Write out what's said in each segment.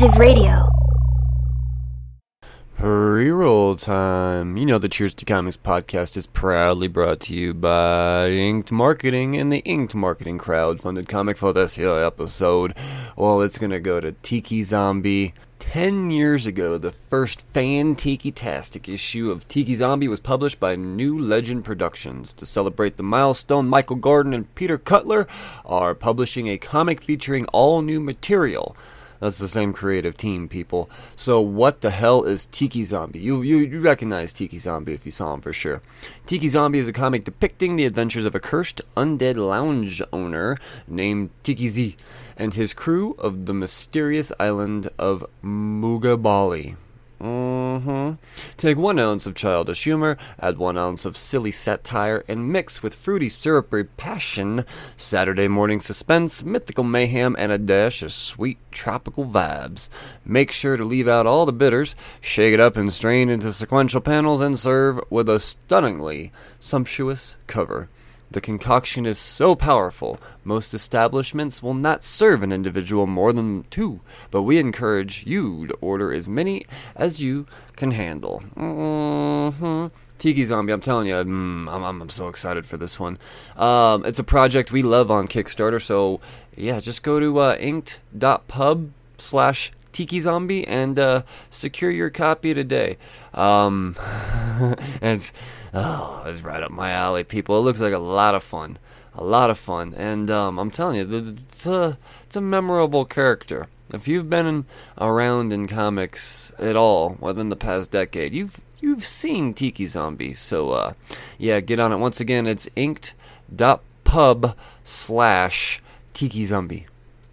Alternative Radio. Pre-roll time. You know the Cheers to Comics podcast is proudly brought to you by Inked Marketing and the Inked Marketing crowd-funded comic for this here episode. Well, it's going to go to Tiki Zombie. 10 years ago, the first fan-tiki-tastic issue of Tiki Zombie was published by New Legend Productions. To celebrate the milestone, Michael Gordon and Peter Cutler are publishing a comic featuring all new material. That's the same creative team, people. So what the hell is Tiki Zombie? You recognize Tiki Zombie if you saw him for sure. Tiki Zombie is a comic depicting the adventures of a cursed undead lounge owner named Tiki Z and his crew of the mysterious island of Mugabali. Take 1 ounce of childish humor, add 1 ounce of silly satire, and mix with fruity syrupy passion, Saturday morning suspense, mythical mayhem, and a dash of sweet tropical vibes. Make sure to leave out all the bitters, shake it up and strain into sequential panels, and serve with a stunningly sumptuous cover. The concoction is so powerful, most establishments will not serve an individual more than 2, but we encourage you to order as many as you can handle. Tiki Zombie, I'm telling you, I'm so excited for this one. It's a project we love on Kickstarter, so yeah, just go to inked.pub/Tiki Zombie and secure your copy today. And it's right up my alley, people. It looks like a lot of fun, and I'm telling you, it's a memorable character. If you've been around in comics at all within the past decade, you've seen Tiki Zombie. So yeah, get on it. Once again, it's inked.pub/Tiki Zombie.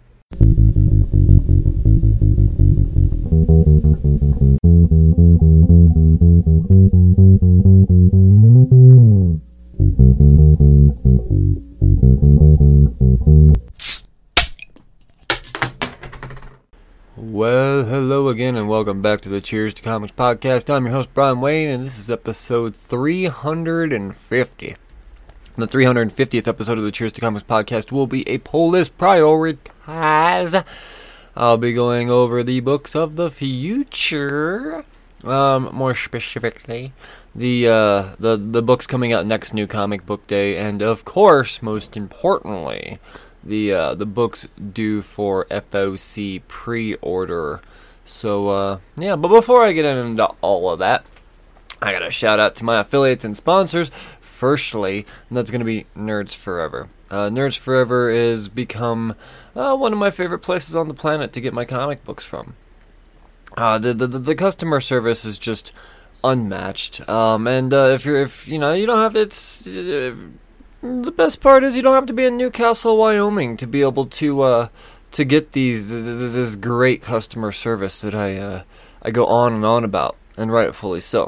Well, hello again, and welcome back to the Cheers to Comics podcast. I'm your host, Brian Wayne, and this is episode 350. The 350th episode of the Cheers to Comics podcast will be a poll list prioritize. I'll be going over the books of the future, more specifically, the books coming out next New Comic Book Day, and of course, most importantly, the books due for FOC pre-order. So yeah, but before I get into all of that, I gotta shout out to my affiliates and sponsors. Firstly, and that's gonna be Nerds Forever. Nerds Forever has become one of my favorite places on the planet to get my comic books from. The customer service is just unmatched. And if you don't have the best part is you don't have to be in Newcastle, Wyoming to be able to get this great customer service that I go on and on about, and rightfully so.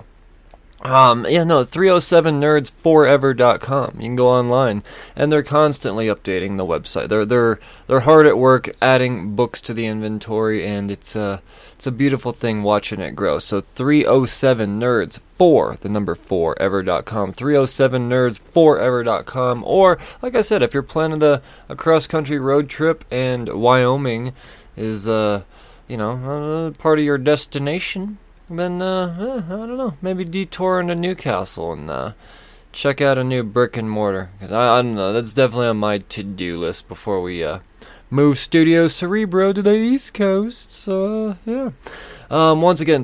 307nerdsforever.com. You can go online, and they're constantly updating the website. They're hard at work adding books to the inventory, and it's a beautiful thing watching it grow. So 307nerds4ever.com. 307nerdsforever.com. Or like I said, if you're planning a cross-country road trip and Wyoming is part of your destination, then, I don't know, maybe detour into Newcastle and check out a new brick and mortar. Because I don't know, that's definitely on my to-do list before we move Studio Cerebro to the East Coast. So, yeah. Once again,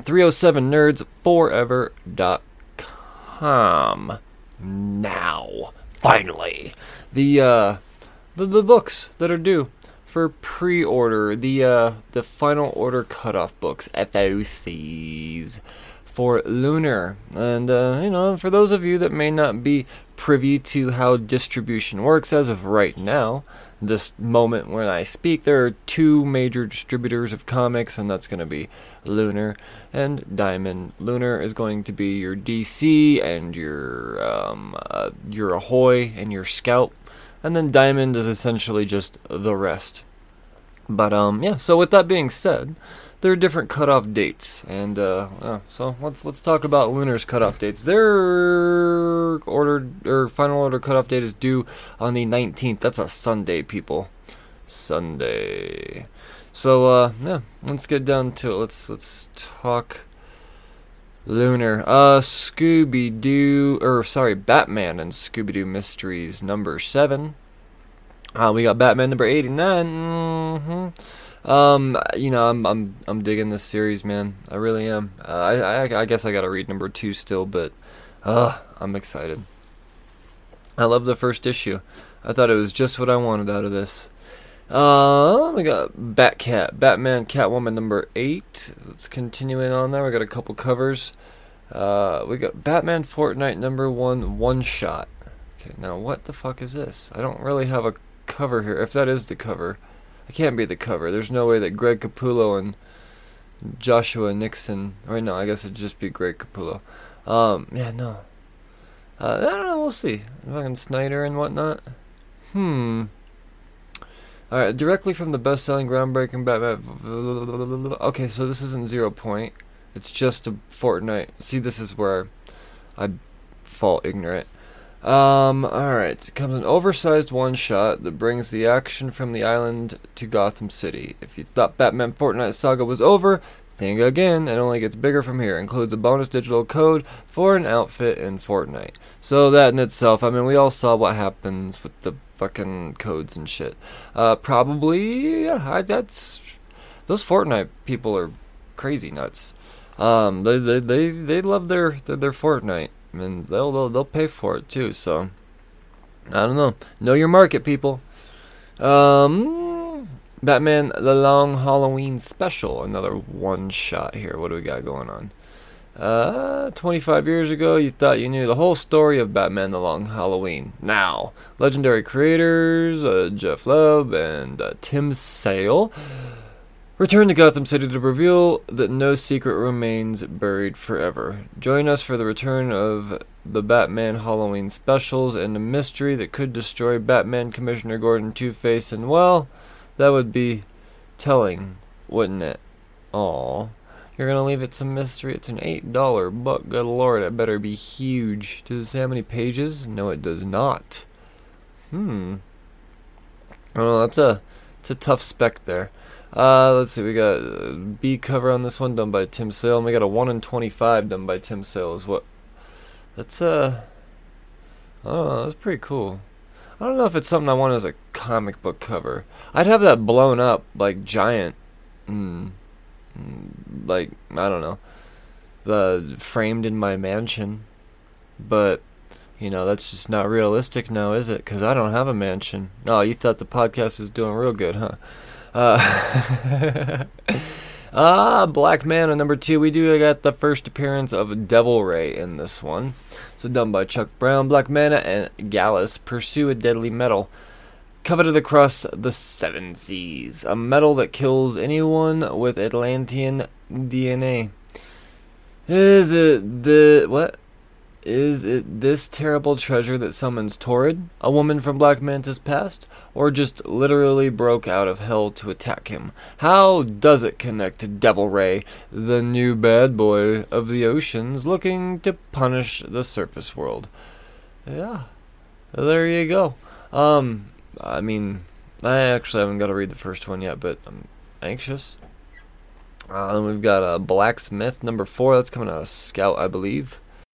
307nerdsforever.com. Now, finally, the books that are due for pre-order, the final order cutoff books, FOCs, for Lunar. And, for those of you that may not be privy to how distribution works as of right now, this moment when I speak, there are 2 major distributors of comics, and that's going to be Lunar and Diamond. Lunar is going to be your DC and your Ahoy and your Scout. And then Diamond is essentially just the rest. But, so with that being said, there are different cutoff dates. And, so let's talk about Lunar's cutoff dates. Their final order cutoff date is due on the 19th. That's a Sunday, people. Sunday. So yeah, let's get down to it. Let's talk Lunar. Batman and Scooby-Doo Mysteries number 7. We got Batman number 89. I'm digging this series, man. I really am. I guess I gotta read number 2 still, but I'm excited. I love the first issue. I thought it was just what I wanted out of this. We got Batman, Catwoman number 8. Let's continue on there. We got a couple covers. We got Batman Fortnite number 1 one-shot. Okay, now what the fuck is this? I don't really have a cover here. If that is the cover, it can't be the cover. There's no way that Greg Capullo and Joshua Nixon, or no, I guess it'd just be Greg Capullo. Yeah, no. I don't know, we'll see. Fucking Snyder and whatnot. Alright, directly from the best-selling, groundbreaking Batman. Okay, so this isn't 0 Point. It's just a Fortnite. See, this is where I fall ignorant. Alright. It comes an oversized one-shot that brings the action from the island to Gotham City. If you thought Batman Fortnite saga was over, think again. It only gets bigger from here. Includes a bonus digital code for an outfit in Fortnite. So that in itself, I mean, we all saw what happens with the fucking codes and shit. Probably, yeah, those Fortnite people are crazy nuts. They love their Fortnite, and they'll pay for it too. So I don't know your market, people. Batman the Long Halloween Special, another one shot here. What do we got going on? 25 years ago, you thought you knew the whole story of Batman the Long Halloween. Now, legendary creators Jeff Loeb and Tim Sale return to Gotham City to reveal that no secret remains buried forever. Join us for the return of the Batman Halloween specials and a mystery that could destroy Batman, Commissioner Gordon, Two-Face, and well, that would be telling, wouldn't it? Aw. You're gonna leave it some mystery. It's an $8 book. Good lord, it better be huge. Does it say how many pages? No, it does not. I don't know, it's a tough spec there. Let's see, we got a B cover on this one done by Tim Sale, and we got a 1 in 25 done by Tim Sale as well. That's I don't know, that's pretty cool. I don't know if it's something I want as a comic book cover. I'd have that blown up, like, giant, like, I don't know, framed in my mansion. But, you know, that's just not realistic now, is it? Because I don't have a mansion. Oh, you thought the podcast is doing real good, huh? Black Manta number 2. We got the first appearance of Devil Ray in this one. So done by Chuck Brown. Black Manta and Gallus pursue a deadly metal coveted across the 7 seas. A metal that kills anyone with Atlantean DNA. Is it this terrible treasure that summons Torrid, a woman from Black Manta's past, or just literally broke out of hell to attack him? How does it connect to Devil Ray, the new bad boy of the oceans looking to punish the surface world? Yeah, there you go. I mean, I actually haven't got to read the first one yet, but I'm anxious. Then we've got Blacksmith number 4. That's coming out of Scout, I believe.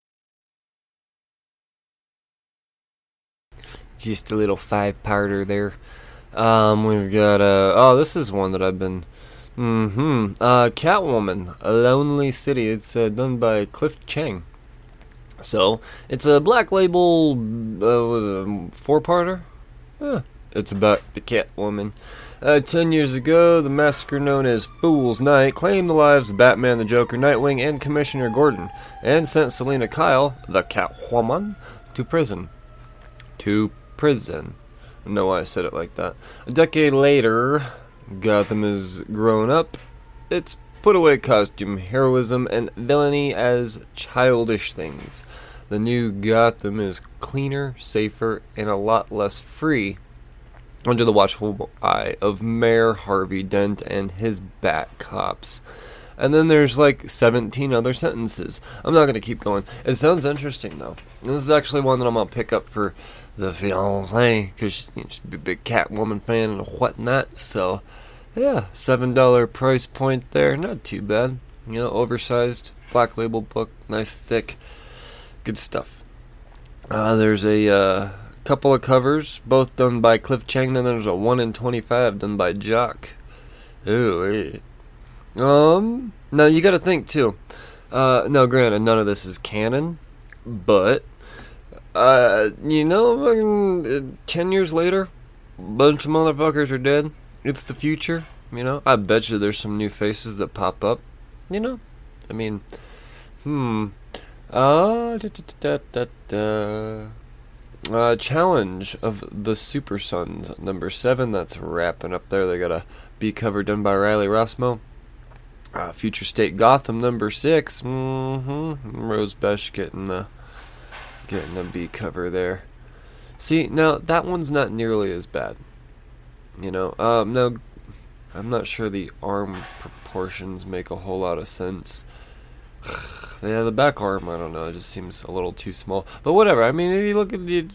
Just a little 5-parter there. We've got this is one that I've been Catwoman, A Lonely City. It's done by Cliff Chang. So it's a Black Label 4-parter. It's about the Catwoman. 10 years ago, the massacre known as Fool's Night claimed the lives of Batman, the Joker, Nightwing, and Commissioner Gordon, and sent Selina Kyle, the Catwoman, to prison. I don't know why I said it like that. A decade later, Gotham has grown up. It's put away costume, heroism, and villainy as childish things. The new Gotham is cleaner, safer, and a lot less free under the watchful eye of Mayor Harvey Dent and his Bat Cops. And then there's like 17 other sentences. I'm not going to keep going. It sounds interesting, though. This is actually one that I'm going to pick up for the fiance, because she's a big Catwoman fan and whatnot. So, yeah, $7 price point there. Not too bad. Oversized, black label book, nice thick, good stuff. There's a couple of covers, both done by Cliff Chang. Then there's a 1 in 25 done by Jock. Ooh, now you gotta think too. No, granted, none of this is canon, but, 10 years later, a bunch of motherfuckers are dead. It's the future, I bet you there's some new faces that pop up, I mean, Challenge of the Super Sons, number 7, that's wrapping up there. They got a B cover done by Riley Rossmo. Future State Gotham, number 6. Rose Besh getting a B cover there. See, now that one's not nearly as bad. No, I'm not sure the arm proportions make a whole lot of sense. Yeah, the back arm, I don't know, it just seems a little too small. But whatever, I mean, if you look at the...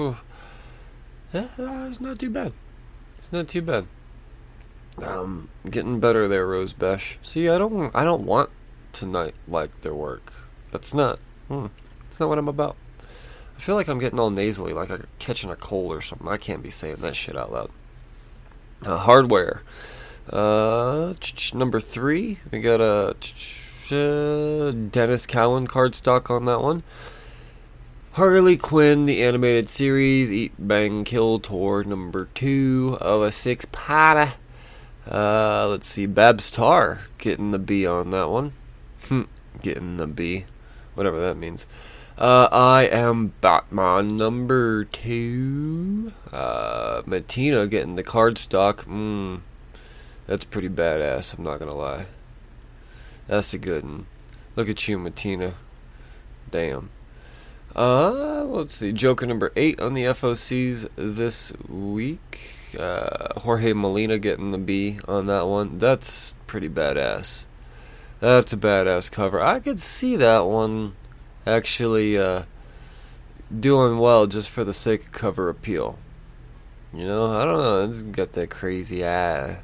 it's not too bad. It's not too bad. Getting better there, Rose Besh. See, I don't want to not like their work. That's not... It's not what I'm about. I feel like I'm getting all nasally, like I'm catching a cold or something. I can't be saying that shit out loud. Hardware. Number 3, we got a... Dennis Cowan cardstock on that one. Harley Quinn, the animated series, Eat, Bang, Kill Tour, number 2 of a 6-parter. Let's see, Babs Tarr getting the B on that one. Getting the B, whatever that means. I Am Batman, number 2. Matina getting the cardstock. That's pretty badass, I'm not gonna lie. That's a good one. Look at you, Matina. Damn. Let's see. Joker number 8 on the FOCs this week. Jorge Molina getting the B on that one. That's pretty badass. That's a badass cover. I could see that one actually doing well just for the sake of cover appeal. I don't know. It's got that crazy eye.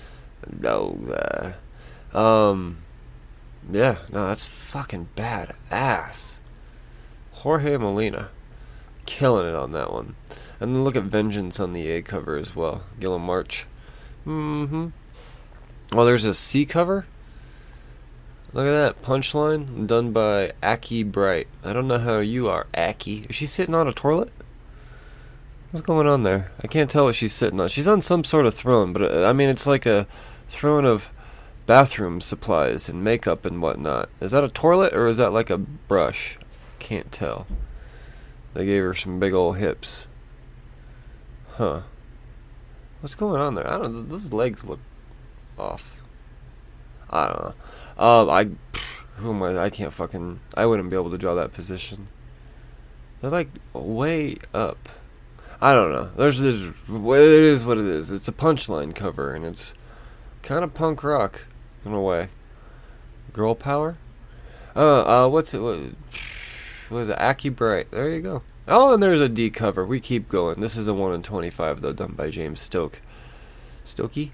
Yeah, no, that's fucking badass. Jorge Molina, killing it on that one. And then look at Vengeance on the A cover as well. Gilliam March. Oh, there's a C cover? Look at that, Punchline, done by Aki Bright. I don't know how you are, Aki. Is she sitting on a toilet? What's going on there? I can't tell what she's sitting on. She's on some sort of throne, but it's like a throne of bathroom supplies and makeup and whatnot. Is that a toilet or is that like a brush? Can't tell. They gave her some big old hips. Huh. What's going on there? I don't know. Those legs look off. I don't know. Who am I? I can't fucking... I wouldn't be able to draw that position. They're like way up. I don't know. It is what it is. It's a Punchline cover and it's kind of punk rock in a way. Girl power? What's it? What is it? Aki Bright. There you go. Oh, and there's a D cover. We keep going. This is a 1 in 25 though, done by James Stoke. Stokey?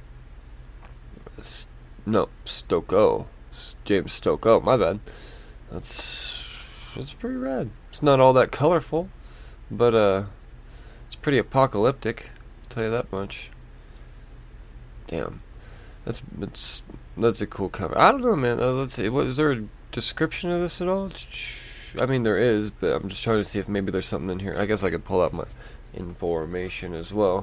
No, Stoko. James Stoke. Oh, my bad. It's pretty rad. It's not all that colorful, but it's pretty apocalyptic. I'll tell you that much. Damn. That's a cool cover. I don't know, man. Let's see. Is there a description of this at all? I mean, there is, but I'm just trying to see if maybe there's something in here. I guess I could pull out my information as well.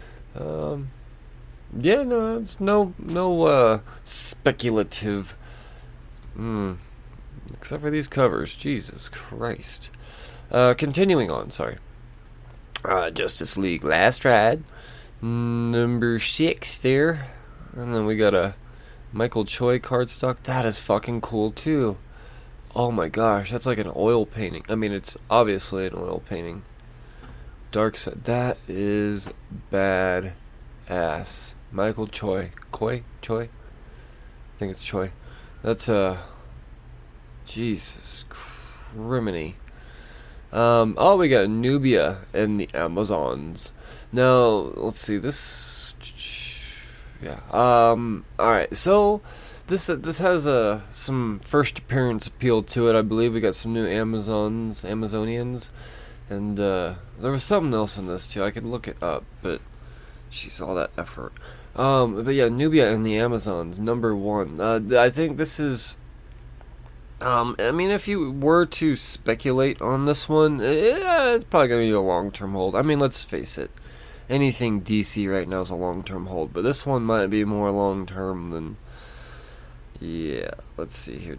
Yeah, no, it's no speculative. Except for these covers. Jesus Christ. Continuing on, sorry. Justice League Last Ride. Number 6 there. And then we got a Michael Choi cardstock. That is fucking cool too. Oh my gosh, that's like an oil painting. I mean, it's obviously an oil painting. Dark Side. That is bad ass. Michael Choi. Choi? I think it's Choi. That's Jesus criminy. We got Nubia and the Amazons. Now, let's see, this... Yeah, alright, so... This has some first appearance appeal to it. I believe we got some new Amazonians, and there was something else in this too. I could look it up, but she's all that effort. But yeah, Nubia and the Amazons, number 1. I think this is. I mean, if you were to speculate on this one, it's probably gonna be a long-term hold. I mean, let's face it, anything DC right now is a long-term hold, but this one might be more long-term than. Yeah, let's see here.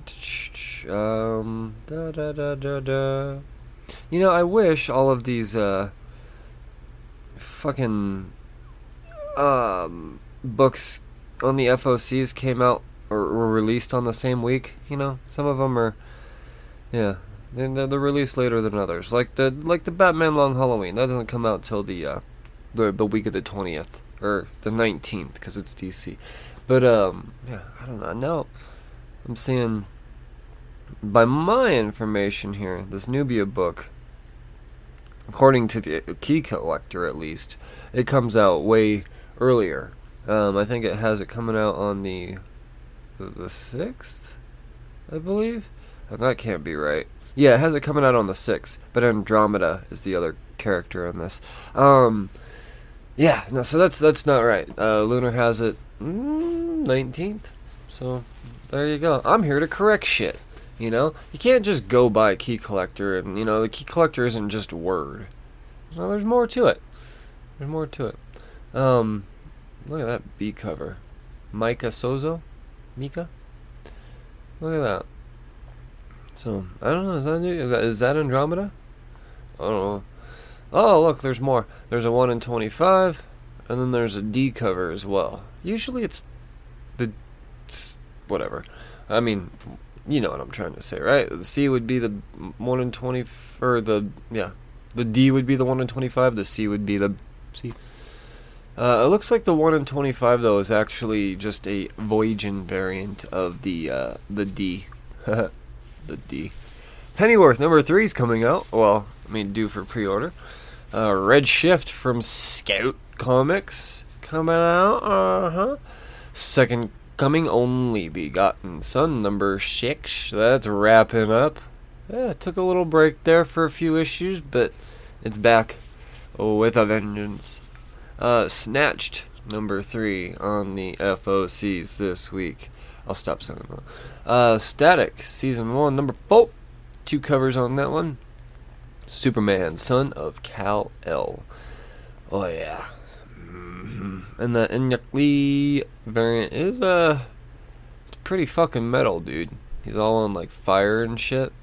You know, I wish all of these fucking books on the FOCs came out or were released on the same week. You know, some of them are, yeah, they're released later than others. Like the Batman Long Halloween, that doesn't come out till the week of the 20th or the 19th because it's DC. But, yeah, I don't know. Now, I'm seeing, by my information here, this Nubia book, according to the Key Collector at least, it comes out way earlier. I think it has it coming out on the 6th, I believe? That can't be right. Yeah, it has it coming out on the 6th, but Andromeda is the other character in this. Yeah, no, so that's not right. Lunar has it 19th. So there you go. I'm here to correct shit. You know, you can't just go by Key Collector, and you know the Key Collector isn't just a word. No, there's more to it. There's more to it. Look at that B cover, Mika Sozo, Mika. Look at that. So I don't know. Is that new? Is that Andromeda? I don't know. Oh, look, there's more. There's a 1 in 25, and then there's a D cover as well. Usually it's whatever. I mean, you know what I'm trying to say, right? The C would be the 1 in 20, or the D would be the 1 in 25, the C would be the C. It looks like the 1 in 25, though, is actually just a Voyagian variant of the D. The D. Pennyworth, number 3 is coming out. Well, I mean, due for pre-order. Red Shift from Scout Comics coming out. Second Coming, Only Begotten Son, number 6. That's wrapping up. Yeah, it took a little break there for a few issues, but it's back with a vengeance. Snatched, number 3 on the FOCs this week. I'll stop saying that. Static, season 1, number 4. 2 covers on that one. Superman, Son of Kal-El. Oh yeah. And the Enyaq Lee variant is it's pretty fucking metal, dude. He's all on like fire and shit.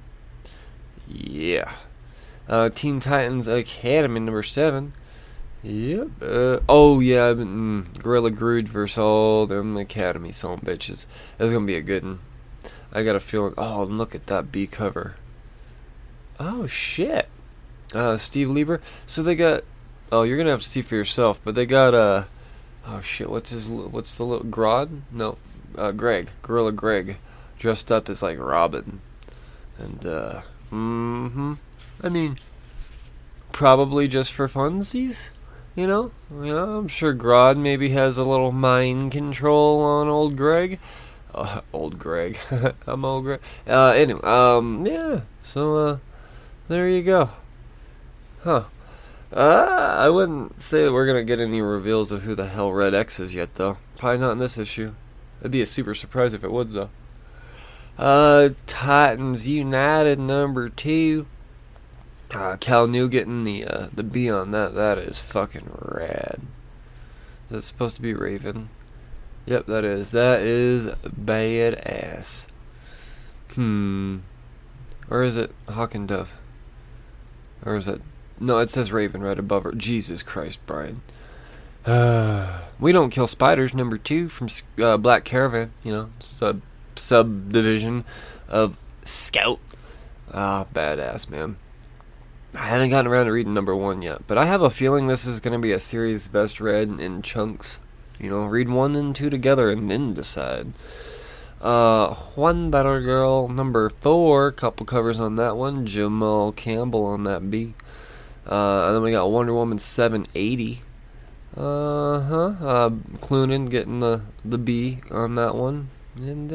Yeah. Teen Titans Academy number 7. Yep. Oh yeah. Gorilla Grodd versus all them Academy son bitches. That's gonna be a good one. I got a feeling. Oh, look at that B cover. Oh shit. Steve Lieber. So they got. Oh, you're gonna have to see for yourself. But they got oh shit. What's the little Grodd? No, Greg. Gorilla Greg, dressed up as like Robin, and I mean, probably just for funsies. You know, I'm sure Grodd maybe has a little mind control on old Greg. Old Greg. I'm old Greg. Anyway, yeah. So, there you go. Huh. I wouldn't say that we're gonna get any reveals of who the hell Red X is yet, though. Probably not in this issue. It'd be a super surprise if it would, though. Titans United number 2. Cal New getting the B on that. That is fucking rad. Is that supposed to be Raven? Yep, that is. That is badass. Or is it Hawk and Dove? Or is it... No, it says Raven right above her. Jesus Christ, Brian. We Don't Kill Spiders, number 2 from Black Caravan. You know, subdivision of Scout. Badass, man. I haven't gotten around to reading number 1 yet, but I have a feeling this is going to be a series best read in chunks. You know, read 1 and 2 together and then decide. Wonder Girl number 4, couple covers on that one. Jamal Campbell on that B. And then we got Wonder Woman 780. Cloonan getting the B on that one. And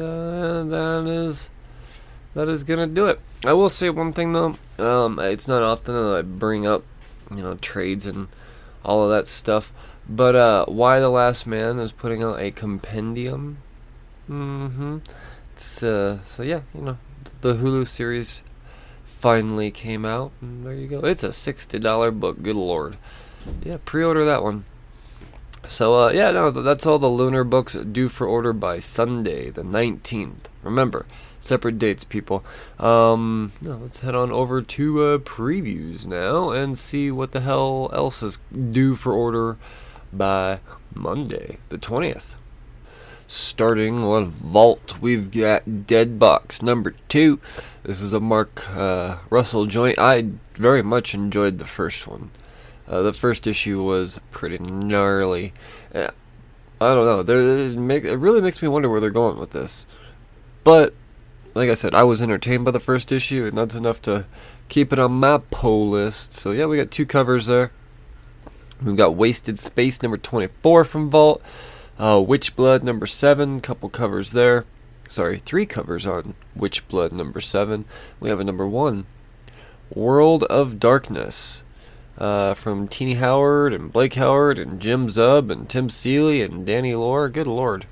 that is gonna do it. I will say one thing though. It's not often that I bring up, trades and all of that stuff. But Y the Last Man is putting out a compendium. It's so yeah, the Hulu series finally came out, and there you go. It's a $60 book. Good lord. Yeah, pre-order that one. So that's all the Lunar books due for order by Sunday, the 19th. Remember, separate dates, people. Let's head on over to previews now and see what the hell else is due for order by Monday, the 20th. Starting with Vault, we've got Dead Box number 2. This is a Mark Russell joint. I very much enjoyed the first one. The first issue was pretty gnarly. I don't know. It really makes me wonder where they're going with this. But, like I said, I was entertained by the first issue, and that's enough to keep it on my pull list. So, yeah, we got 2 covers there. We've got Wasted Space number 24 from Vault. Witchblood number 7, couple covers there. Sorry, 3 covers on Witchblood number 7. We have a number 1, World of Darkness, from Teeny Howard and Blake Howard and Jim Zub and Tim Seeley and Danny Lore. Good lord.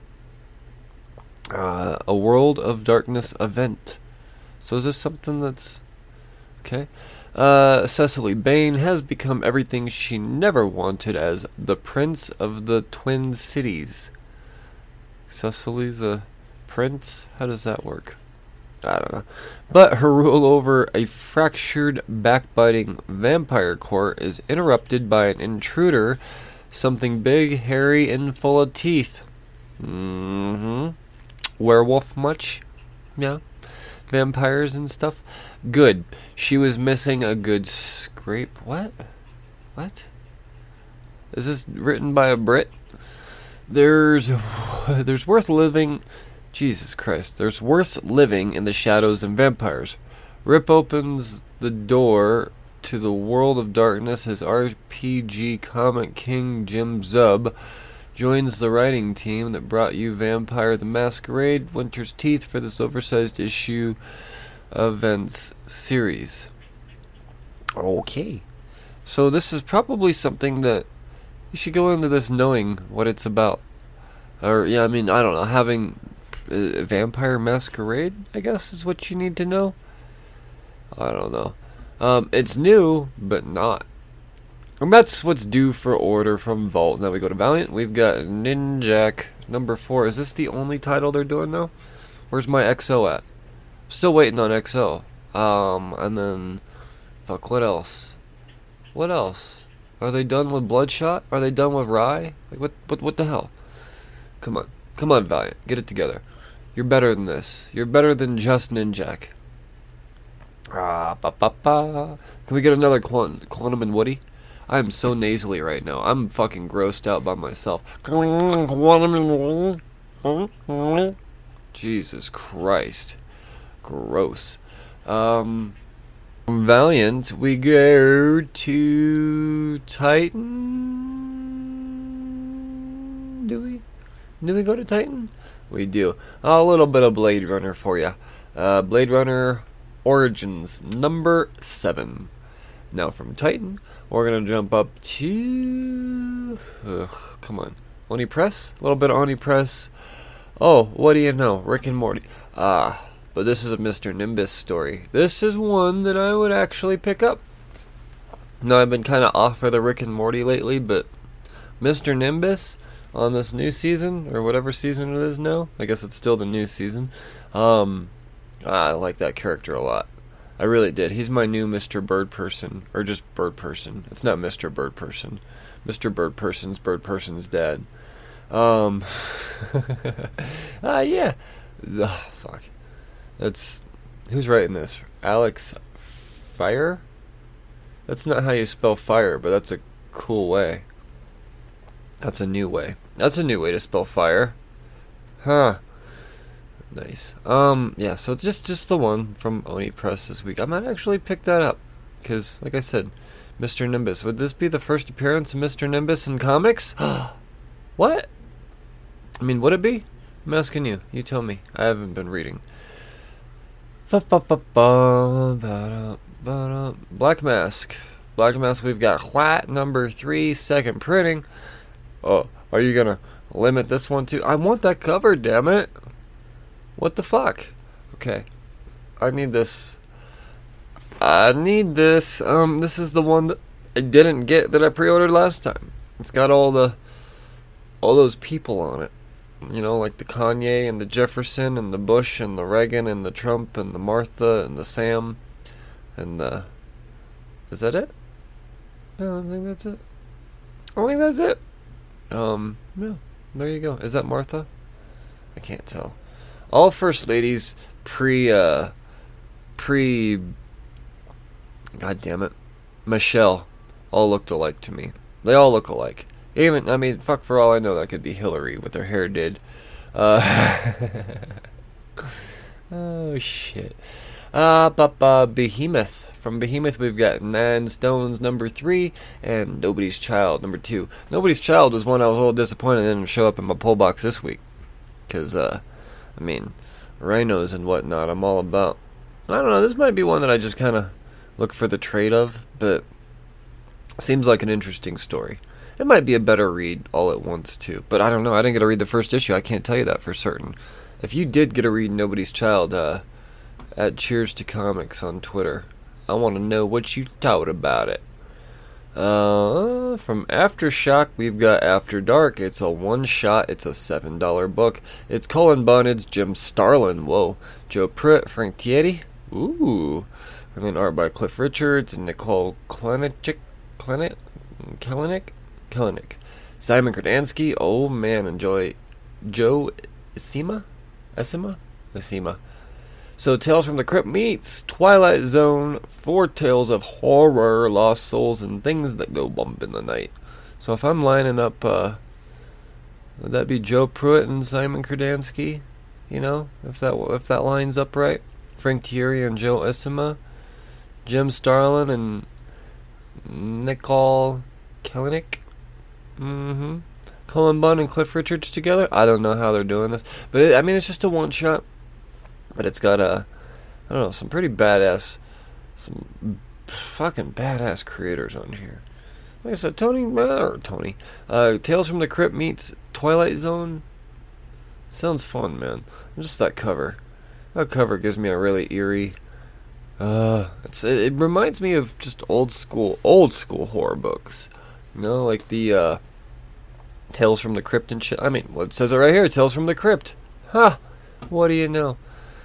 A World of Darkness event. So is this something that's okay? Cecily Bain has become everything she never wanted as the Prince of the Twin Cities. Cecily's a prince? How does that work? I don't know. But her rule over a fractured, backbiting vampire court is interrupted by an intruder, something big, hairy, and full of teeth. Werewolf much? Yeah. Vampires and stuff? Good. She was missing a good scrape. What? Is this written by a Brit? There's worth living. Jesus Christ. There's worse living in the shadows than vampires. Rip opens the door to the world of darkness as RPG comic king Jim Zub joins the writing team that brought you Vampire the Masquerade Winter's Teeth for this oversized issue events series. Okay. So this is probably something that you should go into this knowing what it's about. Or, I don't know, having Vampire Masquerade, I guess, is what you need to know. I don't know. It's new, but not. And that's what's due for order from Vault. Now we go to Valiant. We've got Ninjak number 4. Is this the only title they're doing now? Where's my XO at? Still waiting on XO. And then, fuck, what else? What else? Are they done with Bloodshot? Are they done with Rye? Like, what the hell? Come on, Valiant, get it together. You're better than this. You're better than just Ninjak. Can we get another Quantum and Woody? I am so nasally right now. I'm fucking grossed out by myself. Jesus Christ. Gross. From Valiant, we go to Titan? Do we go to Titan? We do. A little bit of Blade Runner for you. Blade Runner Origins, number 7. Now from Titan, we're going to jump up to... come on. Oni Press? A little bit of Oni Press. Oh, what do you know? Rick and Morty. But this is a Mr. Nimbus story. This is one that I would actually pick up. No, I've been kind of off of the Rick and Morty lately, but Mr. Nimbus on this new season, or whatever season it is now, I guess it's still the new season, I like that character a lot. I really did. He's my new Mr. Bird Person, or just Bird Person. It's not Mr. Bird Person. Mr. Bird Person's Bird Person's dad. Yeah. Fuck. That's... Who's writing this? Alex Fire? That's not how you spell fire, but that's a cool way. That's a new way. That's a new way to spell fire. Huh. Nice. Yeah, so just the one from Oni Press this week. I might actually pick that up. Because, like I said, Mr. Nimbus. Would this be the first appearance of Mr. Nimbus in comics? What? I mean, would it be? I'm asking you. You tell me. I haven't been reading. Black Mask. Black Mask, we've got White number 3, second printing. Oh, are you gonna limit this one too? I want that cover, damn it. What the fuck? Okay. I need this. This is the one that I didn't get that I pre-ordered last time. It's got all those people on it. You know, like the Kanye and the Jefferson and the Bush and the Reagan and the Trump and the Martha and the Sam and the... Is that it? No, I think that's it. Yeah, there you go. Is that Martha? I can't tell. All first ladies God damn it. Michelle all looked alike to me. They all look alike. Even, I mean, fuck, for all I know, that could be Hillary with her hair did. Oh, shit. Behemoth. From Behemoth, we've got Nine Stones, number 3, and Nobody's Child, number 2. Nobody's Child was one I was a little disappointed it didn't show up in my pull box this week. Because, I mean, rhinos and whatnot, I'm all about. I don't know, this might be one that I just kind of look for the trade of, but seems like an interesting story. It might be a better read all at once, too. But I don't know. I didn't get to read the first issue. I can't tell you that for certain. If you did get to read Nobody's Child, at Cheers to Comics on Twitter, I want to know what you thought about it. From Aftershock, we've got After Dark. It's a one-shot. It's a $7 book. It's Cullen Bunn. It's Jim Starlin. Whoa. Joe Pruitt. Frank Tieri. Ooh. And then art by Cliff Richards and Nicole Kalinick. Simon Krasinski. Oh man, enjoy Joe Esima. So Tales from the Crypt meets Twilight Zone, 4 tales of horror, lost souls, and things that go bump in the night. So if I'm lining up, would that be Joe Pruitt and Simon Krasinski? You know, if that lines up right. Frank Tieri and Joe Esima, Jim Starlin and Nicole Kalinick. Cullen Bunn and Cliff Richards together. I don't know how they're doing this, but it's just a one shot. But it's got I don't know, some fucking badass creators on here. Like I said, Tony. Tales from the Crypt meets Twilight Zone. Sounds fun, man. Just that cover. That cover gives me a really eerie. It reminds me of just old school horror books. You know, like the Tales from the Crypt and shit. I mean, well, it says it right here, Tales from the Crypt. Ha! What do you know?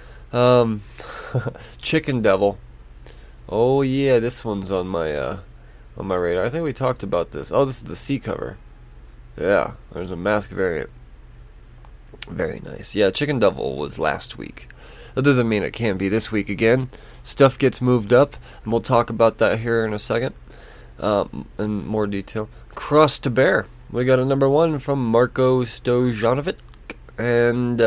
Chicken Devil. Oh yeah, this one's on my radar. I think we talked about this. Oh, this is the C cover. Yeah, there's a mask variant. Very nice. Yeah, Chicken Devil was last week. That doesn't mean it can't be this week again. Stuff gets moved up, and we'll talk about that here in a second. In more detail. Cross to Bear. We got a number 1 from Marko Stojanovic and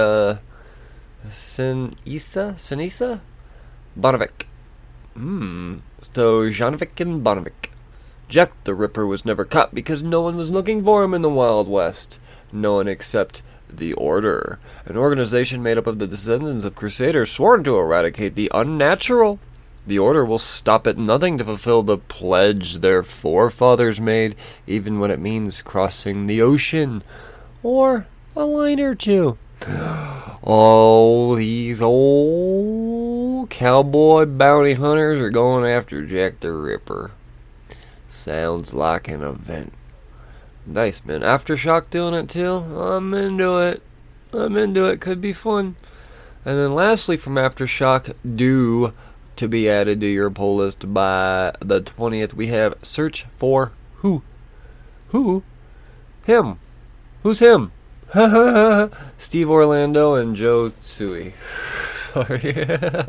Sinisa Bonovic. Stojanovic and Bonovic. Jack the Ripper was never caught because no one was looking for him in the Wild West. No one except the Order, an organization made up of the descendants of crusaders sworn to eradicate the unnatural. The Order will stop at nothing to fulfill the pledge their forefathers made, even when it means crossing the ocean or a line or two. Oh, these old cowboy bounty hunters are going after Jack the Ripper. Sounds like an event. Nice, man. Aftershock doing it too? I'm into it. Could be fun. And then lastly from Aftershock, due to be added to your pull list by the 20th, we have Search for Who? Who? Him. Who's him? Steve Orlando and Joe Tsui. Sorry.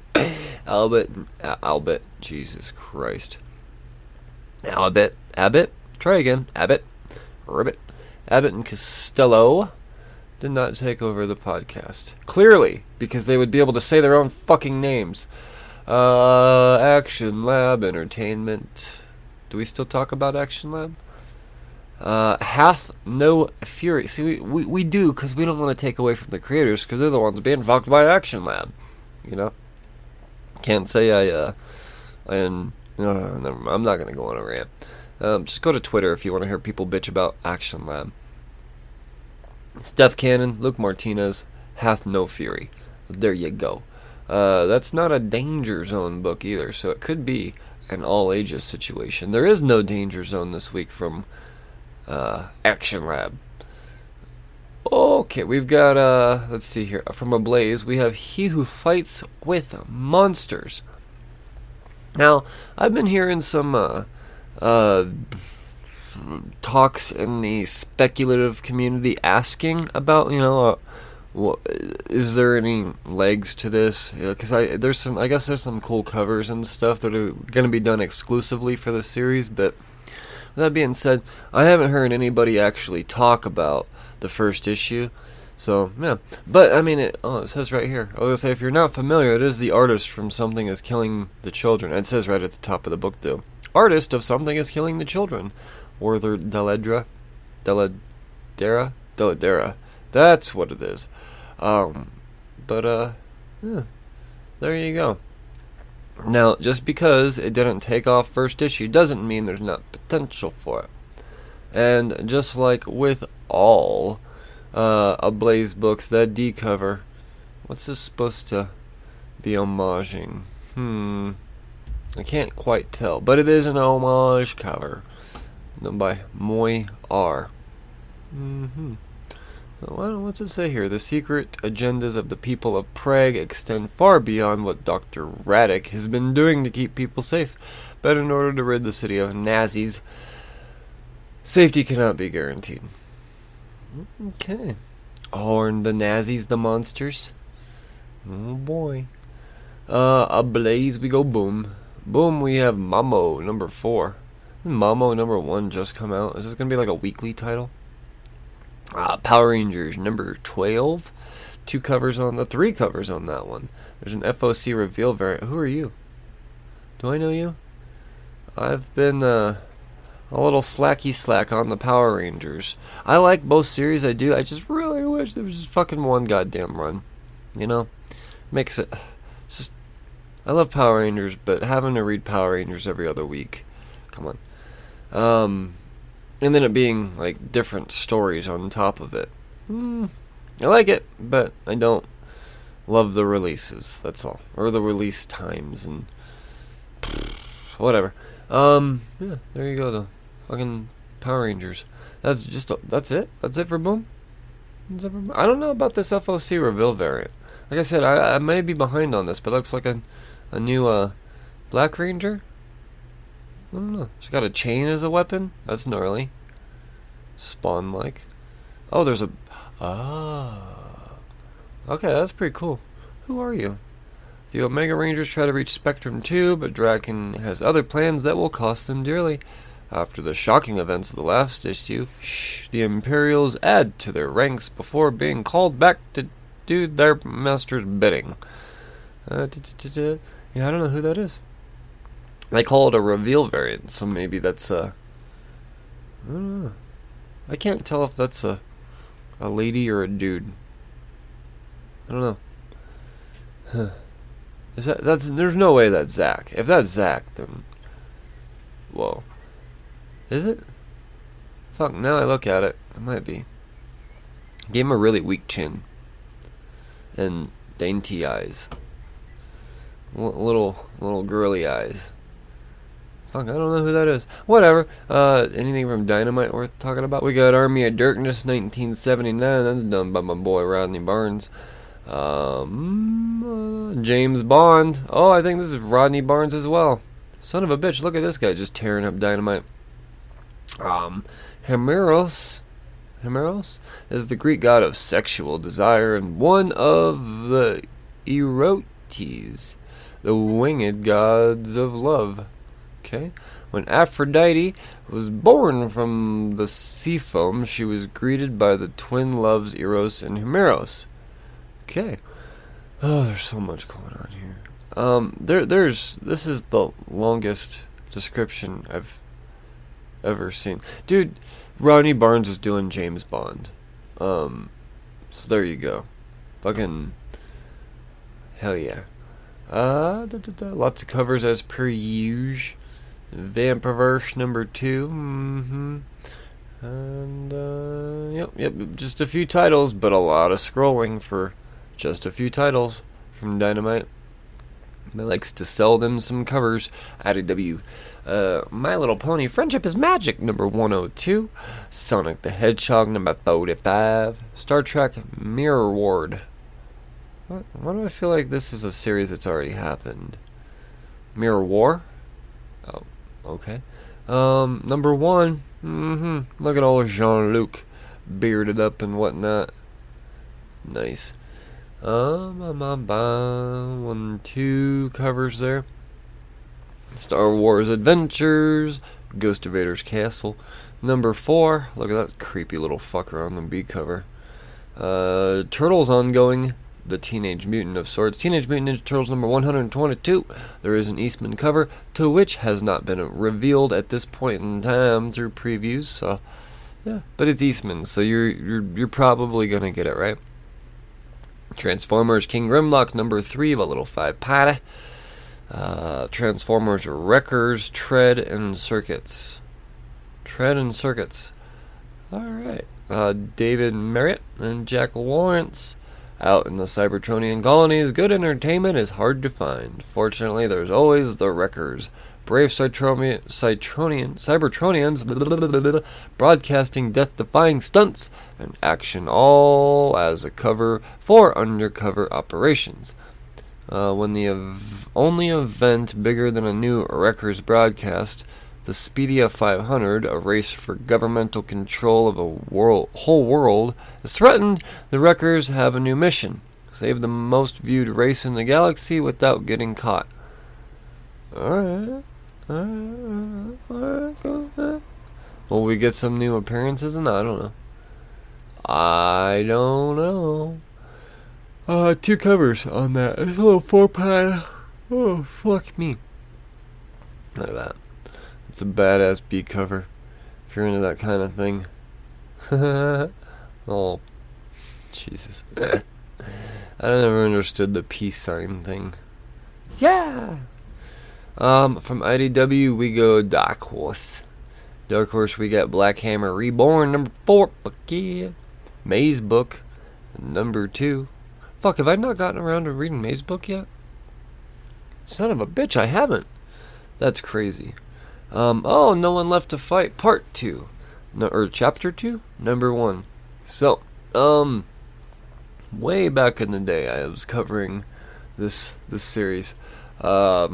Albert. Jesus Christ. Abbott. Try again. Abbott. Ribbit. Abbott and Costello. did not take over the podcast. Clearly, because they would be able to say their own fucking names. Action Lab Entertainment. Do we still talk about Action Lab? Hath No Fury. See, we do, because we don't want to take away from the creators, because they're the ones being fucked by Action Lab. You know? Can't say no, never mind. I'm not going to go on a rant. Just go to Twitter if you want to hear people bitch about Action Lab. Steph Cannon, Luke Martinez, Hath No Fury. There you go. That's not a Danger Zone book either, so it could be an all-ages situation. There is no Danger Zone this week from Action Lab. Okay, we've got, let's see here. From Ablaze, we have He Who Fights with Monsters. Now, I've been hearing some talks in the speculative community asking about, is there any legs to this? Because I guess there's some cool covers and stuff that are going to be done exclusively for the series. But with that being said, I haven't heard anybody actually talk about the first issue. So yeah, but I mean, it says right here. I was gonna say, if you're not familiar, it is the artist from Something Is Killing the Children. It says right at the top of the book, though, artist of Something Is Killing the Children, Werther Dell'Edera. That's what it is. Yeah, there you go. Now, just because it didn't take off first issue doesn't mean there's not potential for it. And just like with all Ablaze books, that D cover, what's this supposed to be homaging? I can't quite tell, but it is an homage cover done by Moy R. What's it say here? The secret agendas of the people of Prague extend far beyond what Dr. Radek has been doing to keep people safe. But in order to rid the city of Nazis, safety cannot be guaranteed. Okay. Aren't the Nazis the monsters? Oh boy. Ablaze we go, boom. Boom, we have Mamo number 4. Didn't Mamo number 1 just come out? Is this going to be like a weekly title? Power Rangers number 12. 3 covers on that one. There's an FOC reveal variant. Who are you? Do I know you? I've been a little slack on the Power Rangers. I like both series, I do. I just really wish there was just fucking one goddamn run. Makes it. It's just, I love Power Rangers, but having to read Power Rangers every other week, come on. And then it being like different stories on top of it. I like it, but I don't love the releases. That's all, or the release times and whatever. Yeah, there you go. The fucking Power Rangers. That's it. That's it for Boom. I don't know about this FOC reveal variant. Like I said, I may be behind on this, but it looks like a new Black Ranger. I don't know. She's got a chain as a weapon. That's gnarly. Spawn-like. Oh, there's a. Okay, that's pretty cool. Who are you? The Omega Rangers try to reach Spectrum 2, but Draken has other plans that will cost them dearly. After the shocking events of the last issue, the Imperials add to their ranks before being called back to do their master's bidding. Yeah, I don't know who that is. They call it a reveal variant, so maybe that's I don't know. I can't tell if that's a lady or a dude. I don't know. Huh. There's no way that's Zach. If that's Zach, then whoa. Is it? Fuck, now I look at it, it might be. Gave him a really weak chin. And dainty eyes. Little girly eyes. Fuck, I don't know who that is. Whatever. Anything from Dynamite worth talking about? We got Army of Darkness 1979. That's done by my boy Rodney Barnes. James Bond. Oh, I think this is Rodney Barnes as well. Son of a bitch, look at this guy just tearing up Dynamite. Hemeros is the Greek god of sexual desire and one of the Erotes, the winged gods of love. Okay. When Aphrodite was born from the sea foam, she was greeted by the twin loves Eros and Humeros. Okay. Oh, there's so much going on here. This is the longest description I've ever seen. Dude, Ronnie Barnes is doing James Bond. So there you go. Fucking hell yeah. Lots of covers as per usual. Vampirverse number 2. And yep, just a few titles, but a lot of scrolling for just a few titles from Dynamite. He likes to sell them some covers. IDW. My Little Pony Friendship is Magic number 102. Sonic the Hedgehog number 45. Star Trek Mirror Ward. Why do I feel like this is a series that's already happened? Mirror War? Oh, okay. Number 1. Look at old Jean-Luc bearded up and whatnot. Nice. 1, 2 covers there. Star Wars Adventures, Ghost of Vader's Castle. Number 4, look at that creepy little fucker on the B cover. Turtles Ongoing, The Teenage Mutant of Sorts. Teenage Mutant Ninja Turtles number 122. There is an Eastman cover, to which has not been revealed at this point in time through previews. So, yeah, but it's Eastman, so you're probably gonna get it right. Transformers King Grimlock number 3 of a little 5-party. Transformers Wreckers Tread and Circuits. Alright. David Marriott and Jack Lawrence. Out in the Cybertronian colonies, good entertainment is hard to find. Fortunately, there's always the Wreckers. Brave Cybertronians broadcasting death-defying stunts and action, all as a cover for undercover operations. When the only event bigger than a new Wreckers broadcast, the Speedia 500, a race for governmental control of a whole world, is threatened, the Wreckers have a new mission. Save the most viewed race in the galaxy without getting caught. Alright. Will we get some new appearances? And I don't know. 2 covers on that. It's a little 4-pad. Oh, fuck me. Look at that. It's a badass B cover. If you're into that kind of thing. Oh, Jesus. I never understood the peace sign thing. Yeah! From IDW, we go Dark Horse. Dark Horse, we got Black Hammer Reborn, number 4. Fuck yeah. Maze Book, number 2. Fuck, have I not gotten around to reading Maze Book yet? Son of a bitch, I haven't. That's crazy. No One Left to Fight, part 2. Or chapter 2? Number 1. So, way back in the day, I was covering this series. It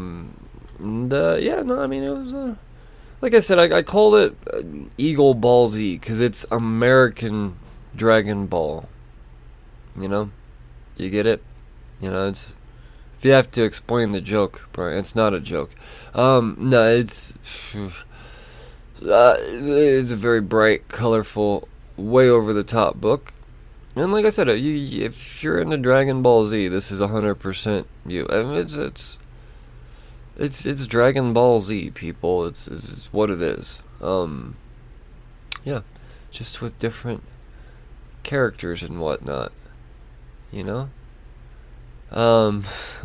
was, like I said, I called it Eagle Ball Z, because it's American Dragon Ball. You know? You get it? You know, it's... If you have to explain the joke, Brian, it's not a joke. It's a very bright, colorful, way over-the-top book. And like I said, if you're into Dragon Ball Z, this is 100% you. I mean, it's Dragon Ball Z, people. It's what it is. Yeah, just with different characters and whatnot. You know? I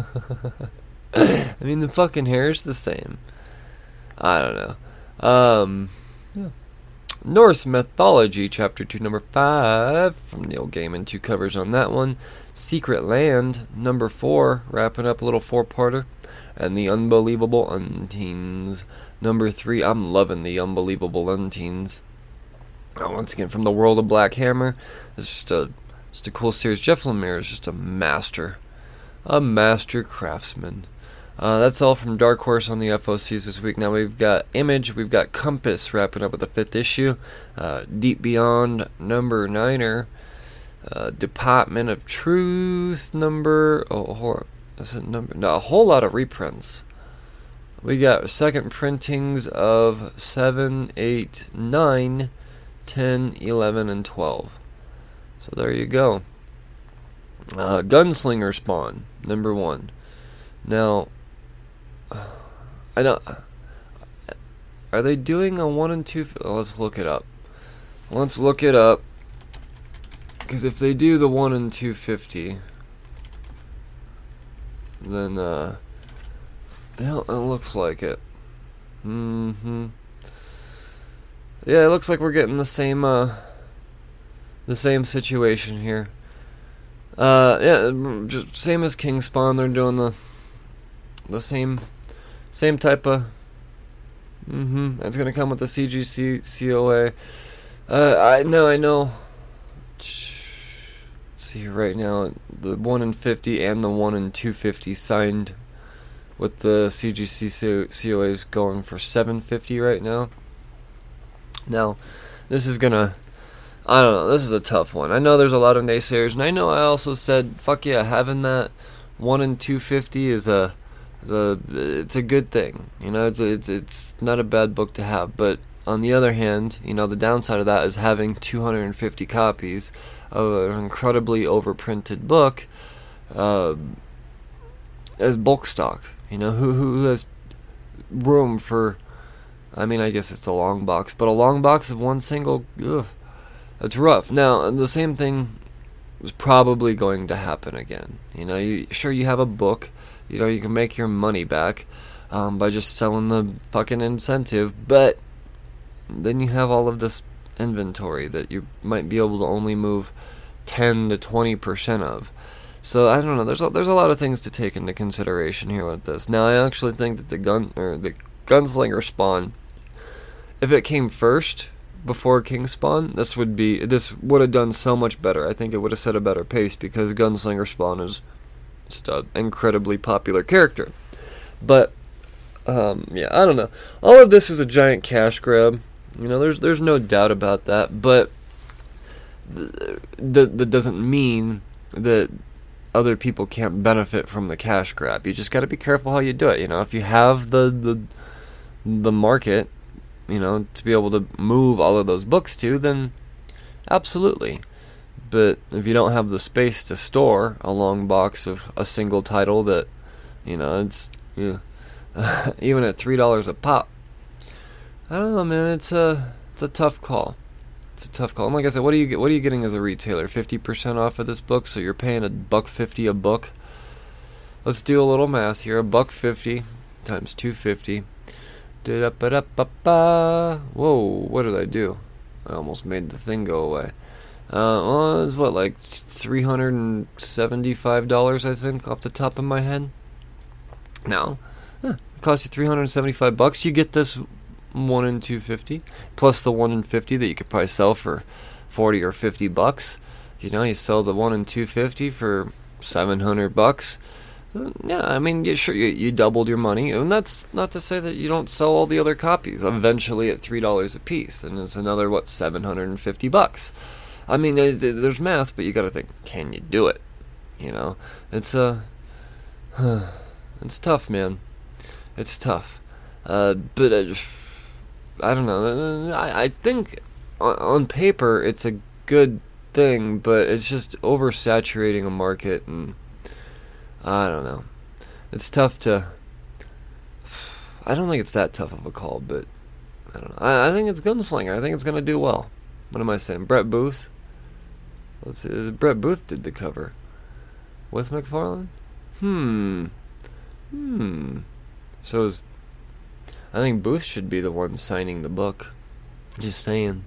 mean, the fucking hair's the same. I don't know. Yeah. Norse Mythology, Chapter 2, number 5, from Neil Gaiman. 2 covers on that one. Secret Land, number 4, wrapping up a little 4-parter. And The Unbelievable Unteens, number 3. I'm loving The Unbelievable Unteens. Once again, from the world of Black Hammer. It's just a cool series. Jeff Lemire is just a master craftsman. That's all from Dark Horse on the FOCs this week. Now we've got Image, we've got Compass wrapping up with the 5th issue. Deep Beyond, number 9er. Department of Truth, a whole lot of reprints. We got second printings of 7, 8, 9, 10, 11, and 12. So there you go. Gunslinger Spawn, number 1. Now, I don't... Are they doing a 1 and 2... Let's look it up. Because if they do the 1 and 250, then, yeah, it looks like it. Yeah, it looks like we're getting the same situation here. Yeah, just same as King Spawn. They're doing the same type of. It's gonna come with the CGC COA. I know. Let's see right now, the 1 in 50 and the 1 in 250 signed with the CGC COA is going for $750 right now. Now, this is gonna. I don't know. This is a tough one. I know there's a lot of naysayers, and I know I also said, "Fuck yeah, having that 1 in 250 it's a good thing." You know, it's not a bad book to have. But on the other hand, you know, the downside of that is having 250 copies of an incredibly overprinted book as bulk stock. You know, who has room for? I mean, I guess it's a long box, but a long box of one single. Ugh. It's rough. Now, the same thing is probably going to happen again. You know, you have a book. You know, you can make your money back by just selling the fucking incentive, but then you have all of this inventory that you might be able to only move 10 to 20% of. So I don't know. There's a lot of things to take into consideration here with this. Now, I actually think that the Gunslinger Spawn, if it came first before King Spawn, this would have done so much better. I think it would have set a better pace because Gunslinger Spawn is just an incredibly popular character. But yeah, I don't know. All of this is a giant cash grab. You know, there's no doubt about that. But that doesn't mean that other people can't benefit from the cash grab. You just got to be careful how you do it. You know, if you have the market, you know, to be able to move all of those books to, then absolutely. But if you don't have the space to store a long box of a single title that, you know, it's even at $3 a pop, I don't know, man. It's a tough call. It's a tough call. And like I said, what are you getting as a retailer? 50% off of this book, so you're paying $1.50 a book. Let's do a little math here. $1.50 times 250. Whoa, what did I do? I almost made the thing go away. Well, it's what, like $375, I think, off the top of my head. No, it costs you $375. You get this 1 in 250 plus the 1 in 50 that you could probably sell for $40 or $50. You know, you sell the 1 in 250 for $700. Yeah, I mean, you doubled your money, and that's not to say that you don't sell all the other copies eventually at $3 a piece, and it's another $750. I mean, there's math, but you got to think, can you do it? You know, it's tough, man. It's tough, but I don't know. I think on paper it's a good thing, but it's just oversaturating a market and. I don't know. It's tough to. I don't think it's that tough of a call, but I don't know. I think it's Gunslinger. I think it's gonna do well. What am I saying? Brett Booth. Let's see. Brett Booth did the cover with McFarlane. So I think Booth should be the one signing the book. Just saying.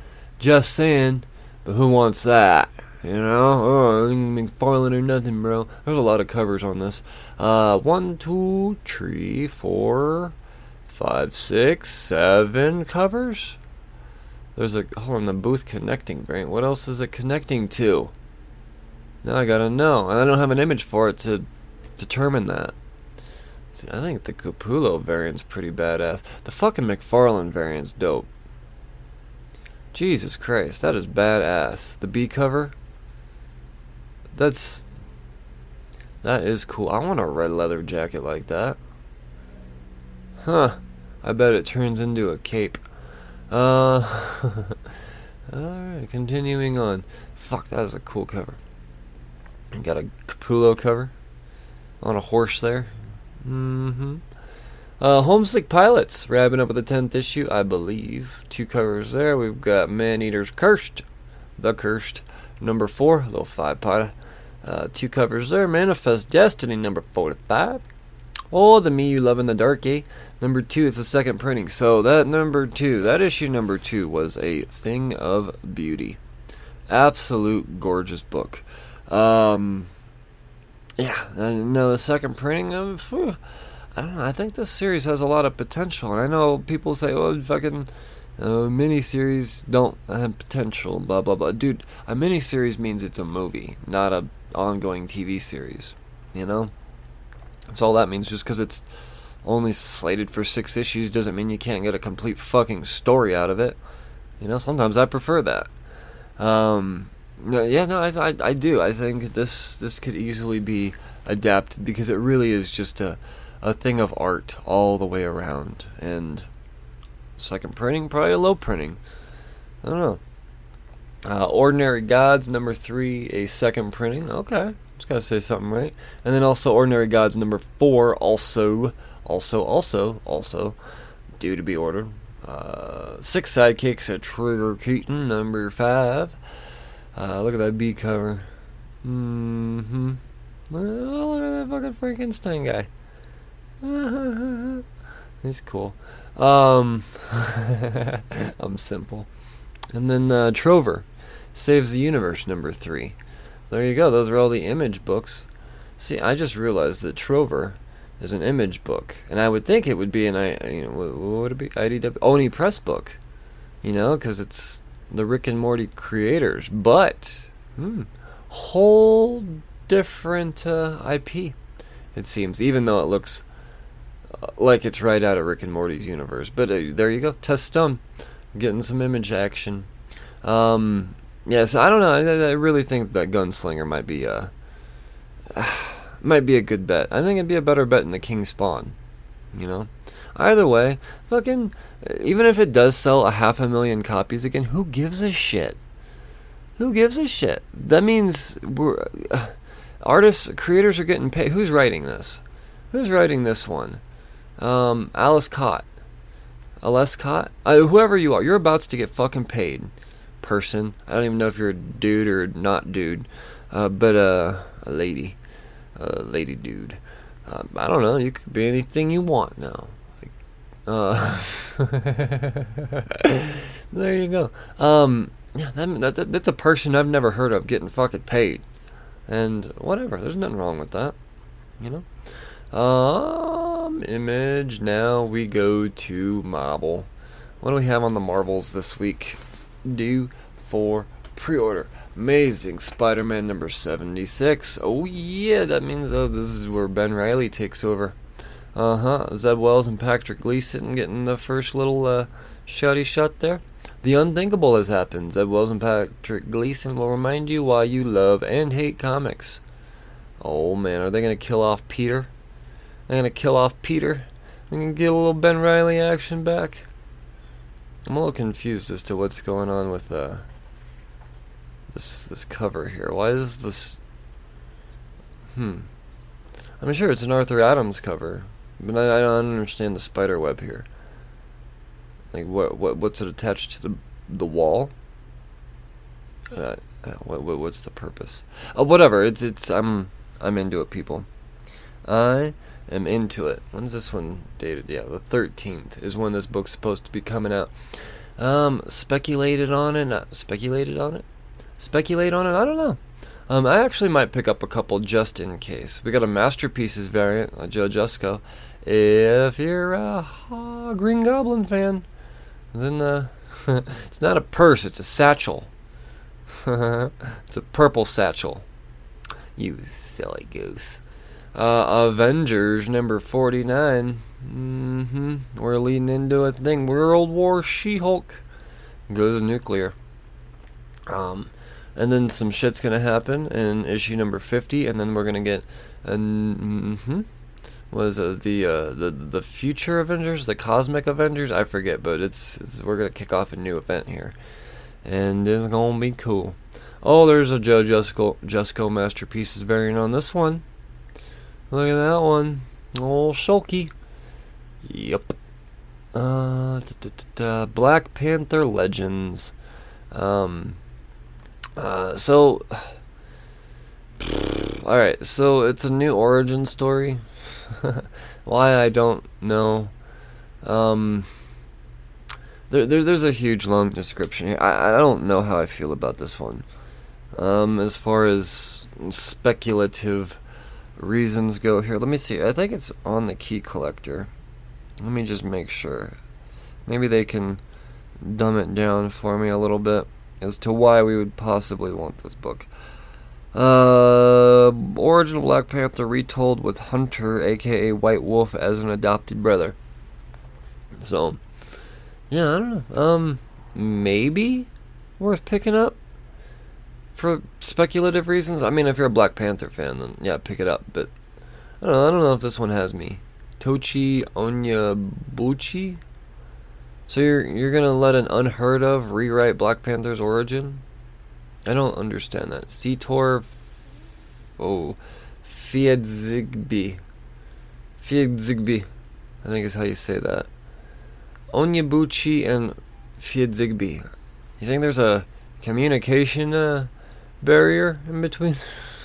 But who wants that? You know, McFarlane or nothing, bro. There's a lot of covers on this. 1, 2, 3, 4, 5, 6, 7 covers. There's the Booth connecting variant. What else is it connecting to? Now I gotta know, and I don't have an image for it to determine that. See, I think the Capullo variant's pretty badass. The fucking McFarlane variant's dope. Jesus Christ, that is badass. The B cover. That is cool. I want a red leather jacket like that. Huh. I bet it turns into a cape. Alright, continuing on. Fuck, that is a cool cover. You got a Capullo cover on a horse there. Homesick Pilots, wrapping up with the 10th issue, I believe. 2 covers there. We've got Man-Eater's Cursed, The Cursed, number 4, little 5-potter. 2 covers there. Manifest Destiny, number 45. Oh, The Me You Love in the Dark, number 2 is the second printing. So that issue number 2 was a thing of beauty. Absolute gorgeous book. The second printing of, I don't know, I think this series has a lot of potential. And I know people say, oh, fucking miniseries don't have potential, blah, blah, blah. Dude, a miniseries means it's a movie, not a ongoing TV series, you know? That's all that means. Just because it's only slated for 6 issues doesn't mean you can't get a complete fucking story out of it. You know, sometimes I prefer that. I do. I think this could easily be adapted because it really is just a thing of art all the way around. And second printing, probably a low printing. I don't know. Ordinary Gods, number 3, a second printing. Okay, just gotta say something right. And then also Ordinary Gods, number 4, also due to be ordered. 6 Sidekicks at Trigger Keaton, number 5. Look at that B cover. Well, look at that fucking Frankenstein guy. He's cool. I'm simple. And then Trover, Saves the Universe, number 3. There you go. Those are all the Image books. See, I just realized that Trover is an Image book, and I would think it would be what would it be? IDW Oni Press book, because it's the Rick and Morty creators, but whole different IP, it seems, even though it looks like it's right out of Rick and Morty's universe. But there you go, Test Stone, getting some Image action. So I don't know. I really think that Gunslinger might be a good bet. I think it'd be a better bet than the King Spawn. Either way, fucking, even if it does sell 500,000 copies again, who gives a shit? That means creators are getting paid. Who's writing this? Who's writing this one? Alice Cott. Whoever you are, you're about to get fucking paid, person. I don't even know if you're a dude or not dude, but a lady dude. I don't know. You could be anything you want now. There you go. That's a person I've never heard of getting fucking paid, and whatever. There's nothing wrong with that, Image. Now we go to Marvel. What do we have on the Marvels this week? Due for pre-order. Amazing Spider-Man number 76. Oh yeah, that means this is where Ben Reilly takes over. Zeb Wells and Patrick Gleason getting the first little shotty shot there. The unthinkable has happened. Zeb Wells and Patrick Gleason will remind you why you love and hate comics. Oh man, are they gonna kill off Peter? They're gonna kill off Peter? They're gonna get a little Ben Reilly action back? I'm a little confused as to what's going on with this cover here. Why is this? I'm sure it's an Arthur Adams cover, but I don't understand the spider web here. Like what's it attached to the wall? What's the purpose? Whatever. It's I'm into it, people. I am into it. When's this one dated? Yeah, the 13th is when this book's supposed to be coming out. Speculated on it. I don't know. I actually might pick up a couple just in case. We got a Masterpieces variant, a Joe Jusko. If you're a Green Goblin fan, then it's not a purse, it's a satchel. It's a purple satchel. You silly goose. Avengers number 49. We're leading into a thing. World War She-Hulk goes nuclear. And then some shit's gonna happen in issue number 50, and then we're gonna get was the future Avengers, the Cosmic Avengers. I forget, but we're gonna kick off a new event here, and it's gonna be cool. Oh, there's a Joe Jusko Masterpieces variant on this one. Look at that one, old Shulky. Yep. Black Panther Legends. So, alright, so it's a new origin story. Why, I don't know. There's a huge long description here. I don't know how I feel about this one. As far as speculative reasons go here, let me see. I think it's on the Key Collector. Let me just make sure. Maybe they can dumb it down for me a little bit as to why we would possibly want this book. Origin of Black Panther retold with Hunter, aka White Wolf, as an adopted brother. So, yeah, I don't know. Maybe worth picking up for speculative reasons. I mean, if you're a Black Panther fan, then yeah, pick it up. But I don't know if this one has me. Tochi Onyabuchi. So you're gonna let an unheard of rewrite Black Panther's origin? I don't understand that. Seator Fiedzigby. Fiedzigby, I think is how you say that. Onyabuchi and Fiedzigby. You think there's a communication barrier in between?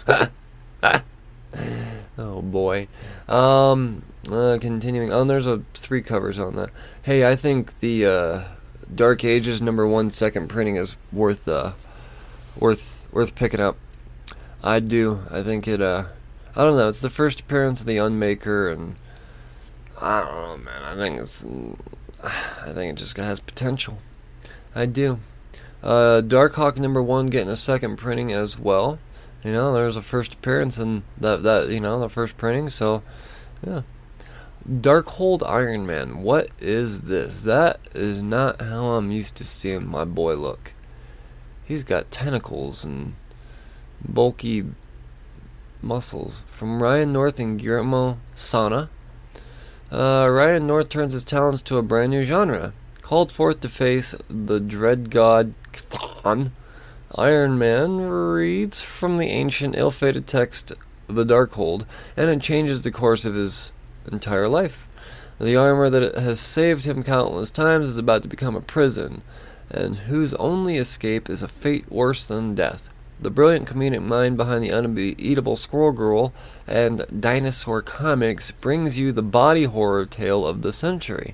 Oh boy. Continuing on, there's 3 covers on that. Hey, I think the Dark Ages #1 second printing is worth picking up. I do. I think it. I don't know. It's the first appearance of the Unmaker, and I don't know, man. I think it just has potential. I do. Darkhawk #1 getting a second printing as well. You know, there's a first appearance in that the first printing. So, yeah. Darkhold Iron Man. What is this? That is not how I'm used to seeing my boy look. He's got tentacles and bulky muscles. From Ryan North and Guillermo Sana. Ryan North turns his talents to a brand new genre. Called forth to face the dread god Chthon, Iron Man reads from the ancient, ill-fated text, the Darkhold, and it changes the course of his entire life. The armor that has saved him countless times is about to become a prison, and whose only escape is a fate worse than death. The brilliant comedic mind behind the unbeatable Squirrel Girl and Dinosaur Comics brings you the body horror tale of the century.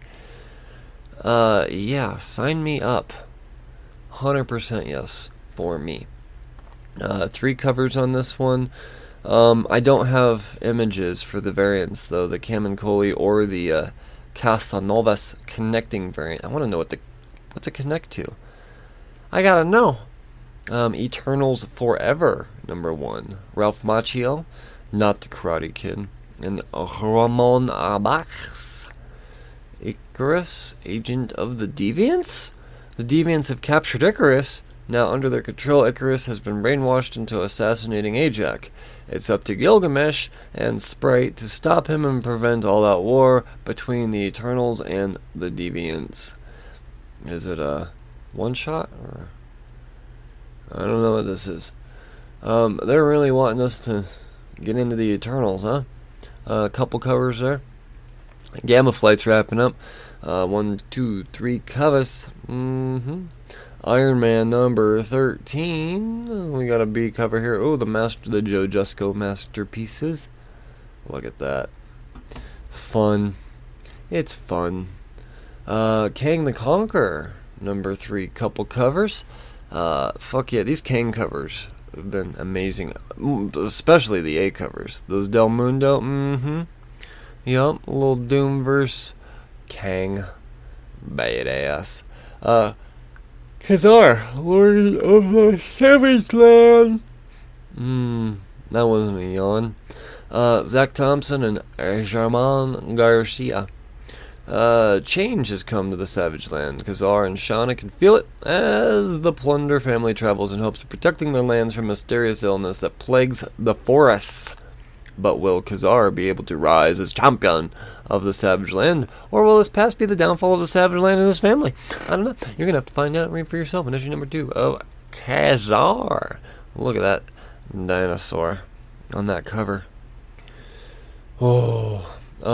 Yeah, sign me up. 100% yes, for me. 3 covers on this one. I don't have images for the variants, though, the Kamenkoli or the Casanovas connecting variant. I want to know what's it connect to. I gotta know. Eternals Forever, #1. Ralph Macchio, not the Karate Kid. And Ramon Abach. Icarus, Agent of the Deviants? The Deviants have captured Icarus. Now under their control, Icarus has been brainwashed into assassinating Ajax. It's up to Gilgamesh and Sprite to stop him and prevent all-out war between the Eternals and the Deviants. Is it a one-shot? Or I don't know what this is. They're really wanting us to get into the Eternals, huh? A couple covers there. Gamma Flight's wrapping up. 1, 2, 3 covers. Iron Man #13. We got a B cover here. Oh, the Joe Jusko Masterpieces. Look at that. Fun. It's fun. Kang the Conqueror #3. Couple covers. Fuck yeah, these Kang covers have been amazing. Especially the A covers. Those Del Mundo. Yup, a little Doomverse. Kang. Badass. Khazar, Lord of the Savage Land. That wasn't a yawn. Zach Thompson and German Garcia. Change has come to the Savage Land. Khazar and Shauna can feel it as the Plunder family travels in hopes of protecting their lands from mysterious illness that plagues the forests. But will Khazar be able to rise as champion of the Savage Land, or will his past be the downfall of the Savage Land and his family? I don't know. You're going to have to find out and read for yourself in issue number 2 of Khazar. Look at that dinosaur on that cover. Oh,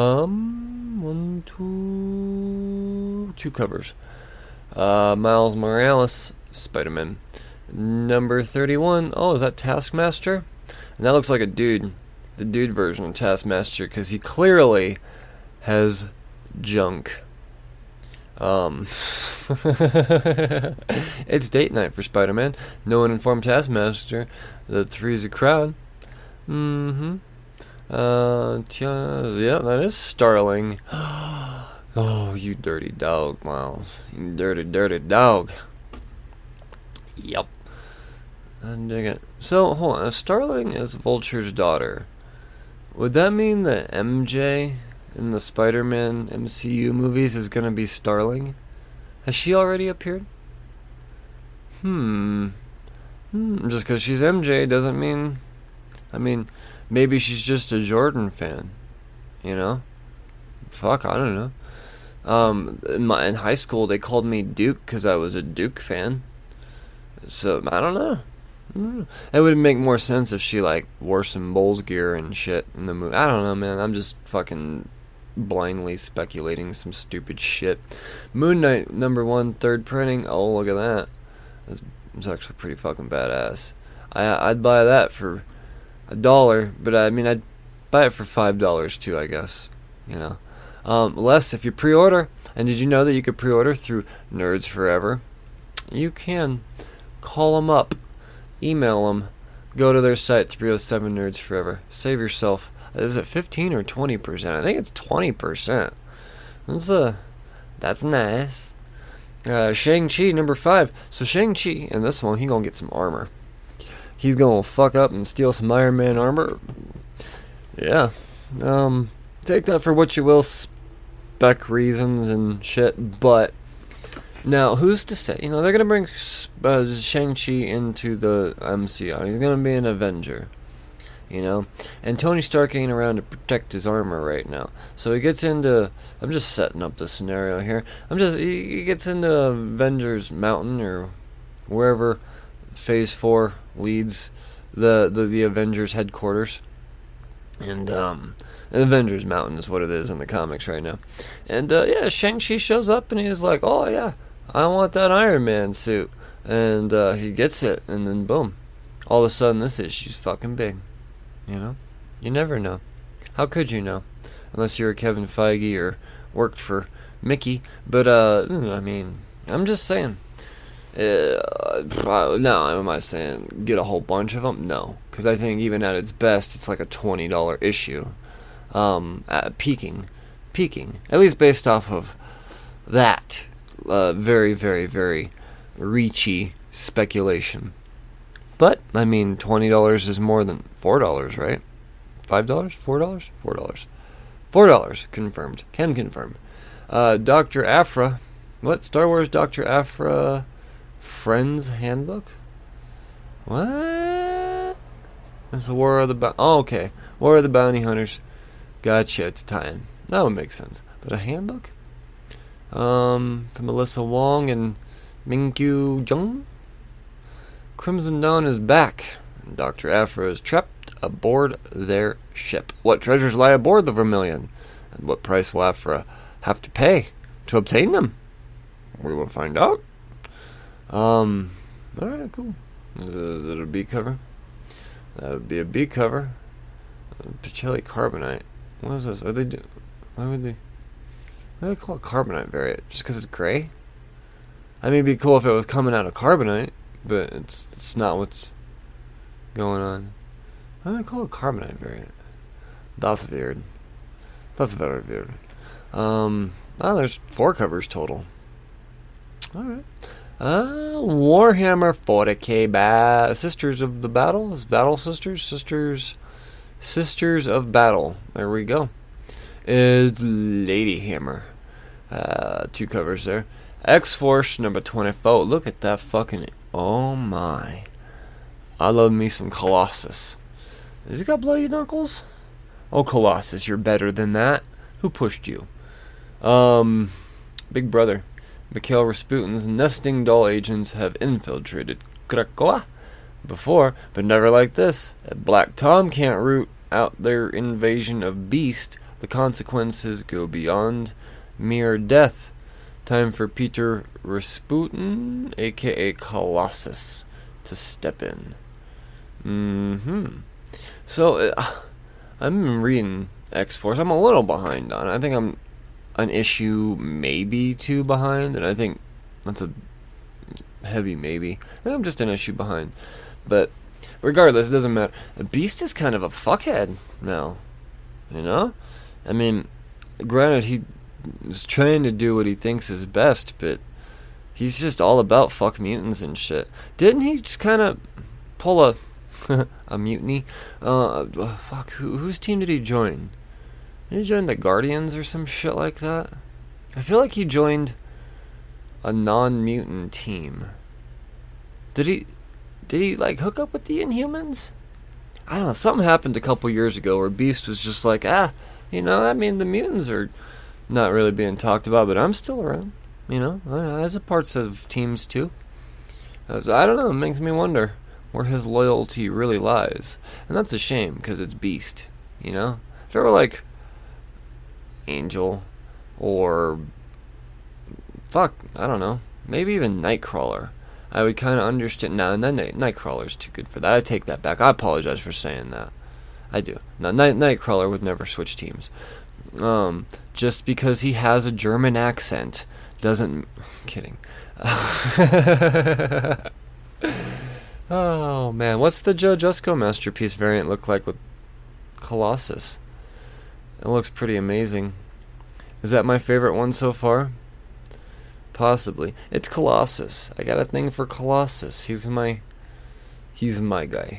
two covers. Miles Morales, Spider-Man. Number 31. Oh, is that Taskmaster? And that looks like a dude. The dude version of Taskmaster, because he clearly has junk. It's date night for Spider-Man. No one informed Taskmaster that three's a crowd. Yeah, that is Starling. Oh, you dirty dog, Miles. You dirty, dirty dog. Yep. I dig it. So, hold on. If Starling is Vulture's daughter, would that mean that MJ in the Spider-Man MCU movies is going to be Starling? Has she already appeared? Just because she's MJ doesn't mean... I mean, maybe she's just a Jordan fan. You know? Fuck, I don't know. In high school, they called me Duke because I was a Duke fan. So, I don't know. It would make more sense if she, like, wore some Bulls gear and shit in the movie. I don't know, man. I'm just fucking blindly speculating some stupid shit. Moon Knight, number 1, third printing. Oh, look at that. It's actually pretty fucking badass. I'd buy that for $1, but I mean, I'd buy it for $5 too, I guess. You know. Less if you pre-order. And did you know that you could pre-order through Nerds Forever? You can. Call them up. Email them. Go to their site, 307 Nerds Forever. Save yourself. Is it 15 or 20%? I think it's 20%. That's nice. Shang-Chi, number 5. So Shang-Chi, in this one, he gonna get some armor. He's gonna fuck up and steal some Iron Man armor. Yeah. Take that for what you will, spec reasons and shit, but now, who's to say? You know, they're going to bring Shang-Chi into the MCU. He's going to be an Avenger, you know? And Tony Stark ain't around to protect his armor right now. So he gets into... I'm just setting up the scenario here. He gets into Avengers Mountain, or wherever Phase 4 leads the Avengers headquarters. And, Avengers Mountain is what it is in the comics right now. And, yeah, Shang-Chi shows up and he's like, oh, yeah, I want that Iron Man suit. And he gets it, and then boom. All of a sudden, this issue's fucking big. You know? You never know. How could you know? Unless you're a Kevin Feige or worked for Mickey. But, I mean, I'm just saying. No, am I saying get a whole bunch of them? No. Because I think even at its best, it's like a $20 issue. Peaking. At least based off of that. Very, very, very reachy speculation. But, I mean, $20 is more than $4, right? $5? $4? $4. $4 confirmed. Can confirm. Dr. Aphra. What? Star Wars Dr. Aphra Friends Handbook? What? That's the War of the Oh, okay. War of the Bounty Hunters. Gotcha, it's time. That would make sense. But a handbook? From Melissa Wong and Mingyu Jung? Crimson Dawn is back. Dr. Aphra is trapped aboard their ship. What treasures lie aboard the Vermilion? And what price will Aphra have to pay to obtain them? We will find out. Alright, cool. Is it a B cover? That would be a B cover. Pacelli Carbonite. What is this? Why would they call it Carbonite variant? Just because it's gray? I mean, it'd be cool if it was coming out of Carbonite, but it's not what's going on. Why do they call it Carbonite variant? That's weird. That's very weird. There's 4 covers total. Alright. Warhammer 40k Sisters of the Battle? Battle Sisters? Sisters of Battle. There we go. Is Lady Hammer. 2 covers there. X-Force number 24. Look at that fucking... Oh my. I love me some Colossus. Has he got bloody knuckles? Oh, Colossus, you're better than that. Who pushed you? Big Brother. Mikhail Rasputin's nesting doll agents have infiltrated Krakoa before, but never like this. If Black Tom can't root out their invasion of Beast, the consequences go beyond mere death. Time for Peter Rasputin, aka Colossus, to step in. So, I'm reading X-Force. I'm a little behind on it. I think I'm an issue, maybe 2 behind, and I think that's a heavy maybe. I think I'm just an issue behind. But regardless, it doesn't matter. The Beast is kind of a fuckhead now. You know? I mean, granted, he is trying to do what he thinks is best, but he's just all about fuck mutants and shit. Didn't he just kind of pull a a mutiny? Fuck, whose team did he join? Did he join the Guardians or some shit like that? I feel like he joined a non-mutant team. Did he like hook up with the Inhumans? I don't know, something happened a couple years ago where Beast was just like, you know, I mean, the mutants are not really being talked about, but I'm still around, you know, as a parts of teams too. So I don't know, it makes me wonder where his loyalty really lies. And that's a shame, because it's Beast, you know? If it were like Angel, or fuck, I don't know, maybe even Nightcrawler, I would kind of understand. No, Nightcrawler's too good for that. I take that back. I apologize for saying that. I do. No, Nightcrawler would never switch teams. Just because he has a German accent doesn't... Kidding. Oh, man. What's the Joe Jusko Masterpiece variant look like with Colossus? It looks pretty amazing. Is that my favorite one so far? Possibly. It's Colossus. I got a thing for Colossus. He's my guy.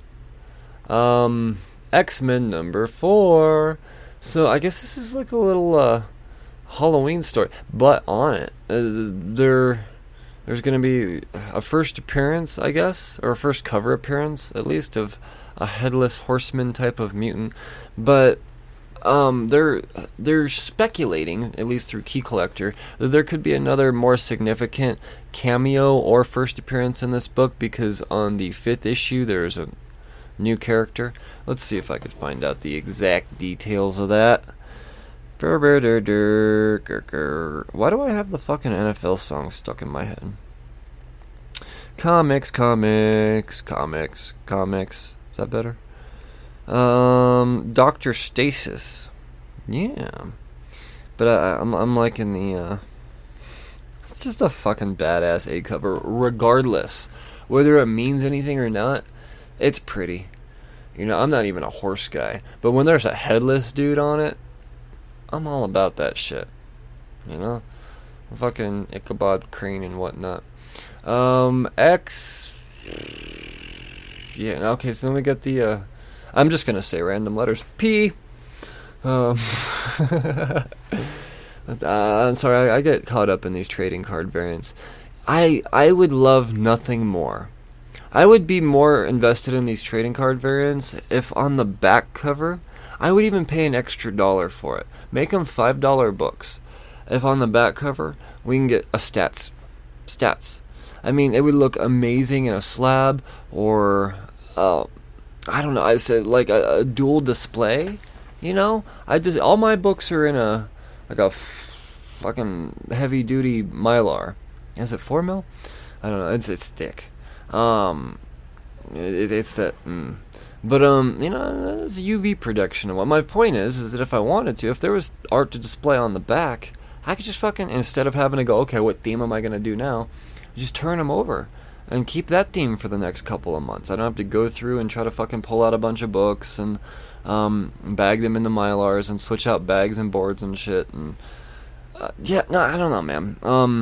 X-Men number 4. So I guess this is like a little Halloween story, but on it there's going to be a first appearance, I guess, or a first cover appearance at least, of a headless horseman type of mutant. But they're speculating, at least through Key Collector, that there could be another more significant cameo or first appearance in this book, because on the 5th issue there's a new character. Let's see if I could find out the exact details of that. Why do I have the fucking NFL song stuck in my head? Comics. Is that better? Dr. Stasis. Yeah. But I'm liking the, it's just a fucking badass A cover, regardless. Whether it means anything or not, it's pretty. You know, I'm not even a horse guy, but when there's a headless dude on it, I'm all about that shit. You know? Fucking Ichabod Crane and whatnot. X... Yeah, okay, so then we get the, I'm just gonna say random letters. P. I'm sorry, I get caught up in these trading card variants. I would love nothing more. I would be more invested in these trading card variants if on the back cover, I would even pay an extra $1 for it. Make them $5 books. If on the back cover, we can get a stats. I mean, it would look amazing in a slab, or, I don't know, I said like a dual display, you know? All my books are in a fucking heavy duty Mylar. Is it 4 mil? I don't know, it's thick. It's that, But, you know, it's UV protection. And what my point is that if I wanted to, if there was art to display on the back, I could just fucking, instead of having to go, okay, what theme am I going to do now? Just turn them over and keep that theme for the next couple of months. I don't have to go through and try to fucking pull out a bunch of books and bag them into Mylars and switch out bags and boards and shit. And yeah, no, I don't know, man.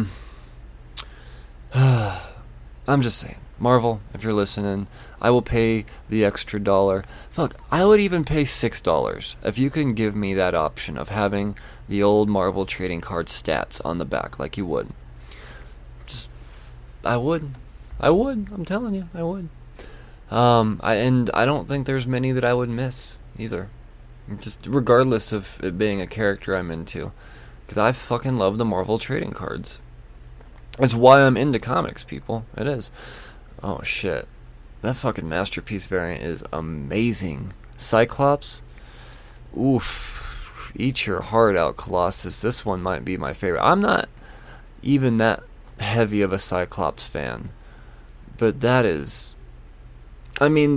I'm just saying. Marvel, if you're listening, I will pay the extra $1. Fuck, I would even pay $6 if you can give me that option of having the old Marvel trading card stats on the back like you would. I would. I'm telling you, I would. I don't think there's many that I would miss either. Just regardless of it being a character I'm into. Because I fucking love the Marvel trading cards. It's why I'm into comics, people. It is. Oh, shit. That fucking Masterpiece variant is amazing. Cyclops? Oof. Eat your heart out, Colossus. This one might be my favorite. I'm not even that heavy of a Cyclops fan. But that is... I mean,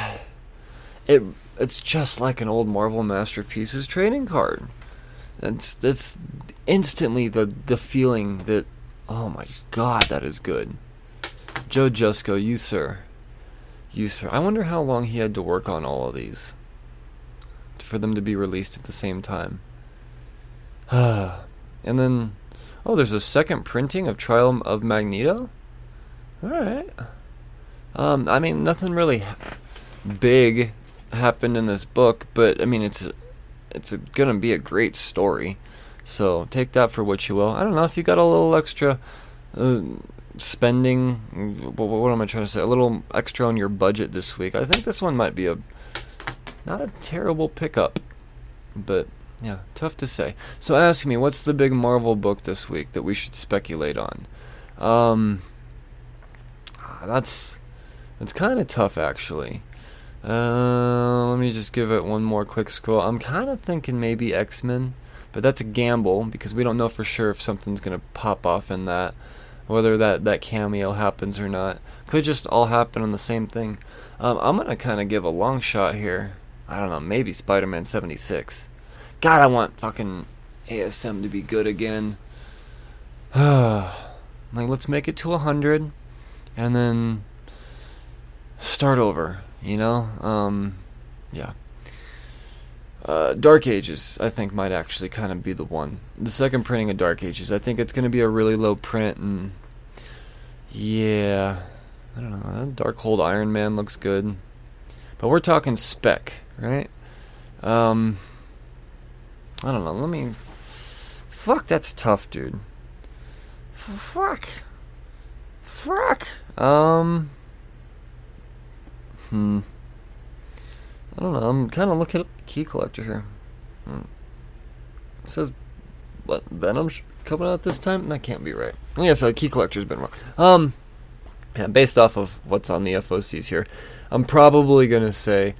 it's just like an old Marvel Masterpieces trading card. That's instantly the feeling that, oh my god, that is good. Joe Jusko, you sir. I wonder how long he had to work on all of these for them to be released at the same time. And then, there's a second printing of Trial of Magneto? Alright. I mean, nothing really big happened in this book, but I mean, it's gonna be a great story. So take that for what you will. I don't know if you got a little extra spending. What am I trying to say? A little extra on your budget this week. I think this one might be not a terrible pickup, but yeah, tough to say. So ask me, what's the big Marvel book this week that we should speculate on? That's kind of tough, actually. Let me just give it one more quick scroll. I'm kind of thinking maybe X-Men, but that's a gamble because we don't know for sure if something's going to pop off in that, whether that cameo happens or not. Could just all happen on the same thing. I'm going to kind of give a long shot here. I don't know, maybe Spider-Man 76. God, I want fucking ASM to be good again. Like, let's make it to 100, and then start over. You know, yeah. Dark Ages, I think, might actually kind of be the one. The second printing of Dark Ages, I think it's going to be a really low print, and yeah, I don't know. Darkhold Iron Man looks good, but we're talking spec, right? I don't know. Fuck, that's tough, dude. Fuck. I don't know. I'm kind of looking at Key Collector here. It says, what, Venom's coming out this time? That can't be right. Yeah, so Key Collector's been wrong. Yeah, based off of what's on the FOCs here, I'm probably gonna say,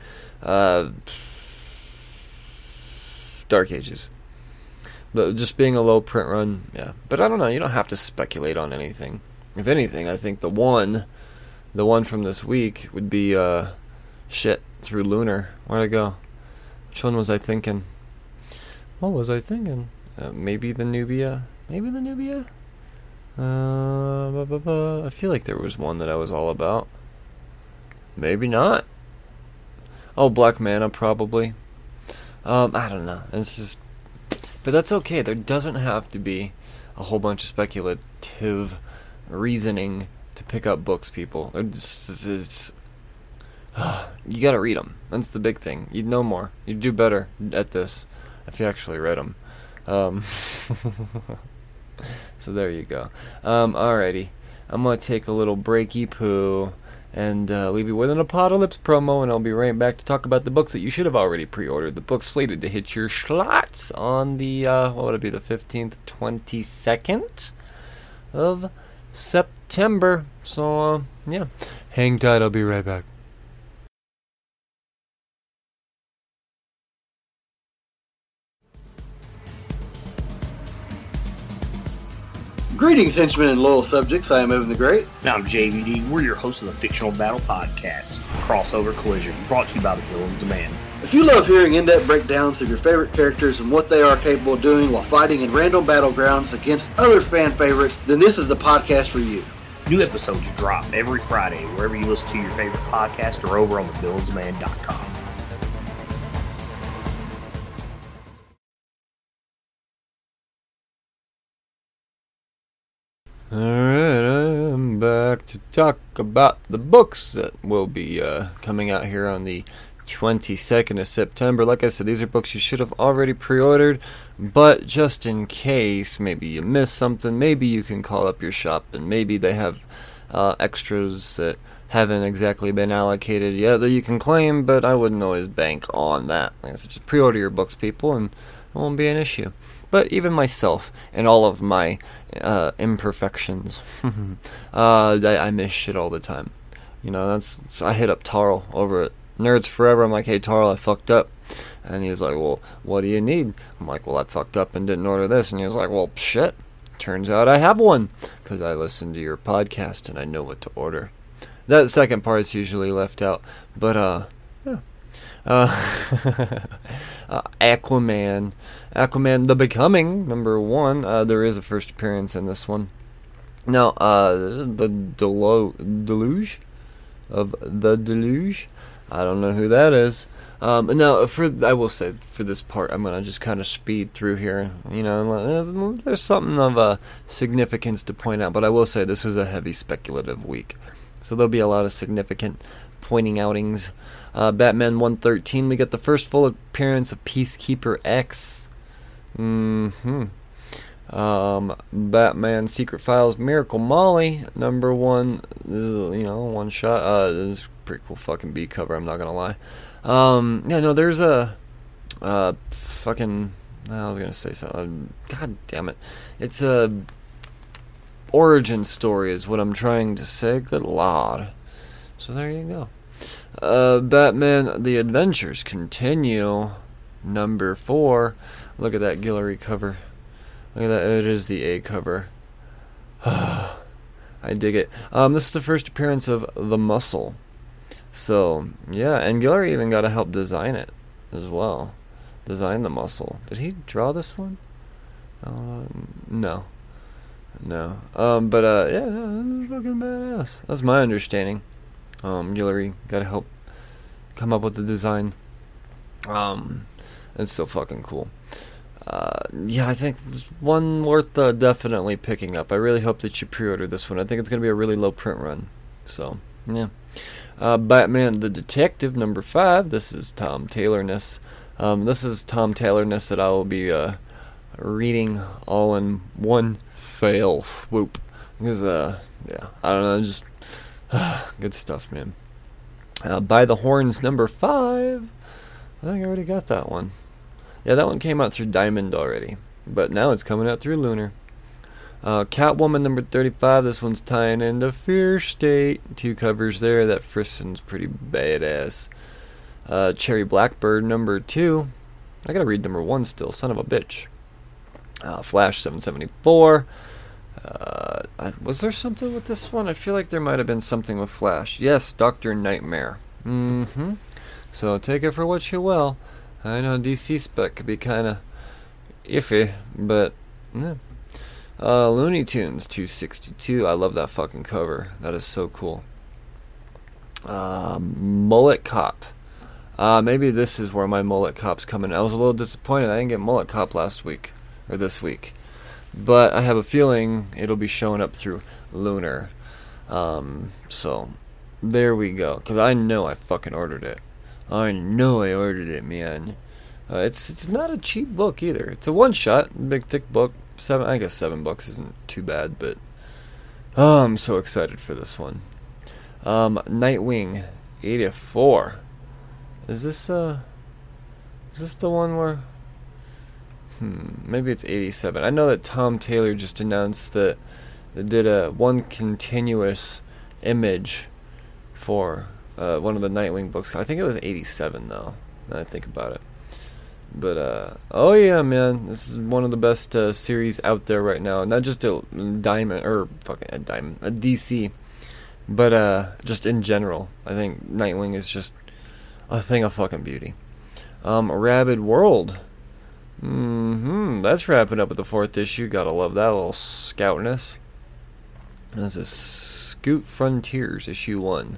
Dark Ages. Just being a low print run, yeah. But I don't know. You don't have to speculate on anything. If anything, I think the one from this week would be Through Lunar. Where'd I go? Which one was I thinking? What was I thinking? Maybe the Nubia. I feel like there was one that I was all about. Maybe not. Oh, Black Mana probably. I don't know. But that's okay. There doesn't have to be a whole bunch of speculative reasoning to pick up books, people. You gotta read them. That's the big thing. You'd know more. You'd do better at this if you actually read them. So there you go. Alrighty. I'm gonna take a little breaky poo and leave you with an Apocalypse promo, and I'll be right back to talk about the books that you should have already pre-ordered. The books slated to hit your slots on the, what would it be, the 15th, 22nd of September. So, yeah. Hang tight, I'll be right back. Greetings, henchmen and loyal subjects. I am Evan the Great. And I'm JVD. We're your hosts of the Fictional Battle Podcast, Crossover Collision, brought to you by the Villains Demand. If you love hearing in-depth breakdowns of your favorite characters and what they are capable of doing while fighting in random battlegrounds against other fan favorites, then this is the podcast for you. New episodes drop every Friday wherever you listen to your favorite podcast or over on thevillansdemand.com. Alright, I'm back to talk about the books that will be coming out here on the 22nd of September. Like I said, these are books you should have already pre-ordered, but just in case, maybe you missed something, maybe you can call up your shop and maybe they have extras that haven't exactly been allocated yet that you can claim, but I wouldn't always bank on that. Like I said, just pre-order your books, people, and it won't be an issue. But even myself and all of my imperfections, I miss shit all the time. You know, so I hit up Tarl over at Nerds Forever. I'm like, hey, Tarl, I fucked up. And he was like, well, what do you need? I'm like, well, I fucked up and didn't order this. And he was like, well, shit. Turns out I have one, because I listened to your podcast and I know what to order. That second part is usually left out. But, yeah. Aquaman, The Becoming, #1. There is a first appearance in this one. Now, the Deluge of the Deluge. I don't know who that is. Now, I will say, for this part, I'm gonna just kind of speed through here. You know, there's something of significance to point out, but I will say this was a heavy speculative week, so there'll be a lot of significant pointing outings. Batman 113, we get the first full appearance of Peacekeeper X. Batman Secret Files Miracle Molly, #1. This is, one shot. This is a pretty cool fucking B cover, I'm not gonna lie. There's a fucking, I was gonna say something. God damn it. It's a origin story is what I'm trying to say. Good lord. So there you go. Batman The Adventures Continue, #4. Look at that Guillory cover. Look at that. It is the A cover. I dig it. This is the first appearance of The Muscle. So, yeah, and Guillory even got to help design it as well. Design The Muscle. Did he draw this one? No. Yeah, that's fucking badass. That's my understanding. Guillory got to help come up with the design. It's so fucking cool. I think it's one worth definitely picking up. I really hope that you pre-order this one. I think it's going to be a really low print run. So, yeah. Batman the Detective, #5. This is Tom Taylor-ness. This is Tom Taylor-ness that I will be reading all in one fell swoop. Because, I don't know, just good stuff, man. By the Horns, #5. I think I already got that one. Yeah, that one came out through Diamond already, but now it's coming out through Lunar. Catwoman, #35. This one's tying into Fear State. 2 covers there. That first one's pretty badass. Cherry Blackbird, #2. I gotta read #1 still. Son of a bitch. Flash 774. Was there something with this one? I feel like there might have been something with Flash. Yes, Dr. Nightmare. So take it for what you will. I know DC spec could be kind of iffy, but yeah. Looney Tunes 262. I love that fucking cover. That is so cool. Mullet Cop. Maybe this is where my Mullet Cop's coming. I was a little disappointed I didn't get Mullet Cop last week, or this week. But I have a feeling it'll be showing up through Lunar. So, there we go. Because I know I fucking ordered it. I know I ordered it, man. It's not a cheap book either. It's a one-shot, big thick book. I guess $7 isn't too bad, but I'm so excited for this one. Nightwing 84. Is this the one where? Maybe it's 87. I know that Tom Taylor just announced that they did one continuous image for one of the Nightwing books. I think it was 87 though. Now I think about it. But oh yeah, man, this is one of the best series out there right now. Not just a DC, but just in general. I think Nightwing is just a thing of fucking beauty. Rabid World. That's wrapping up with the 4th issue. Gotta love that little scoutness. This is Scoot Frontiers, issue 1.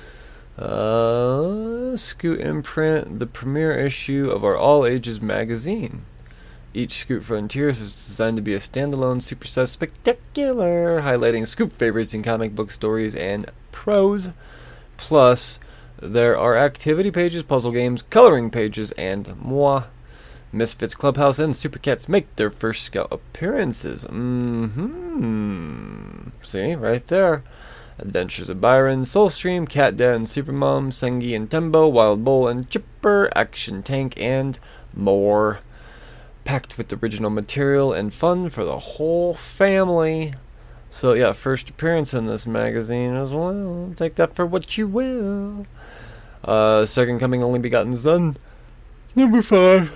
Scoot imprint, the premiere issue of our all ages magazine. Each Scoot Frontiers is designed to be a standalone supersized spectacular, highlighting Scoot favorites in comic book stories and prose. Plus, there are activity pages, puzzle games, coloring pages, and moi. Misfits Clubhouse and Super Cats make their first Scout appearances. See, right there. Adventures of Byron, Soulstream, Cat Dad and Supermom, Sengi and Tembo, Wild Bull and Chipper, Action Tank, and more. Packed with original material and fun for the whole family. So yeah, first appearance in this magazine as well. Take that for what you will. Second Coming, Only Begotten Son, number 5.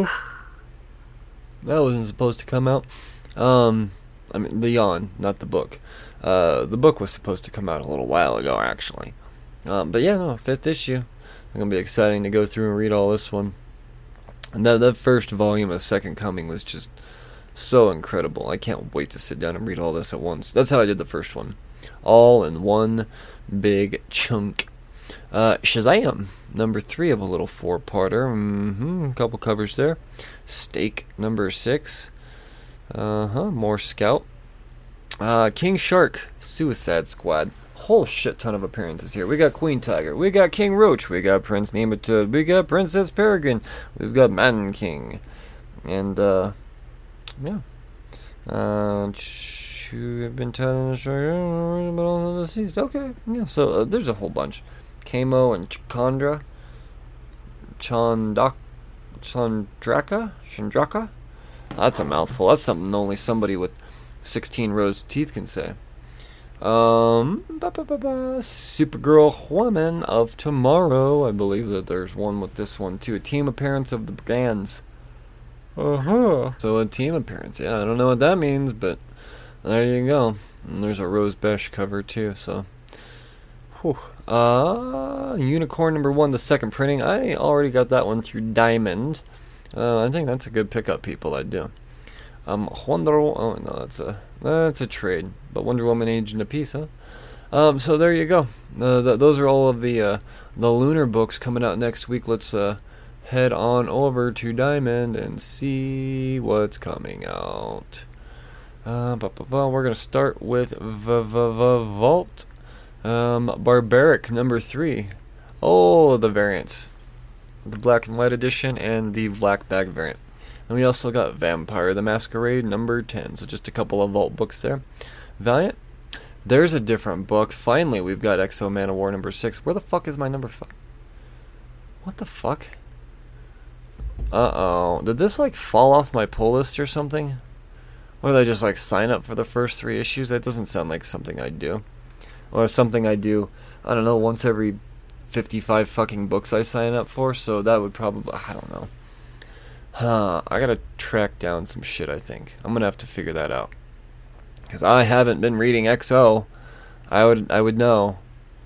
That wasn't supposed to come out. I mean, the Yawn, not the book. The book was supposed to come out a little while ago, actually. But yeah, no, 5th issue. It's gonna be exciting to go through and read all this one. And that first volume of Second Coming was just so incredible. I can't wait to sit down and read all this at once. That's how I did the first one. All in one big chunk. Shazam, number 3 of a little 4-parter. A couple covers there. Stake, number 6. More Scout. King Shark, Suicide Squad. Whole shit ton of appearances here. We got Queen Tiger, we got King Roach, we got Prince Nematode, we got Princess Peregrine, we've got Man King, and yeah. I've been telling the show, but also deceased. Okay, yeah. So there's a whole bunch. Kamo and Chandraka. That's a mouthful. That's something only somebody with 16 rows of teeth can say. Supergirl Woman of Tomorrow. I believe that there's one with this one too. A team appearance of the Brigands. So a team appearance. Yeah, I don't know what that means, but there you go. And there's a Rose Besh cover too. So, Unicorn number 1, the second printing. I already got that one through Diamond. I think that's a good pickup, people. I do. That's a trade, but Wonder Woman Agent of Peace, huh? So there you go. Those are all of the Lunar books coming out next week. Let's head on over to Diamond and see what's coming out. We're gonna start with Vault, Barbaric number 3. Oh, the variants, the black and white edition and the black bag variant. And we also got Vampire the Masquerade number 10. So just a couple of Vault books there. Valiant. There's a different book. Finally, we've got Exo Man of War number 6. Where the fuck is my number 5? What the fuck? Uh-oh. Did this, like, fall off my pull list or something? Or did I just, like, sign up for the first 3 issues? That doesn't sound like something I'd do. Or something I do, I don't know, once every 55 fucking books I sign up for. So that would probably, I don't know. I gotta track down some shit, I think. I'm gonna have to figure that out. Because I haven't been reading XO. I would know.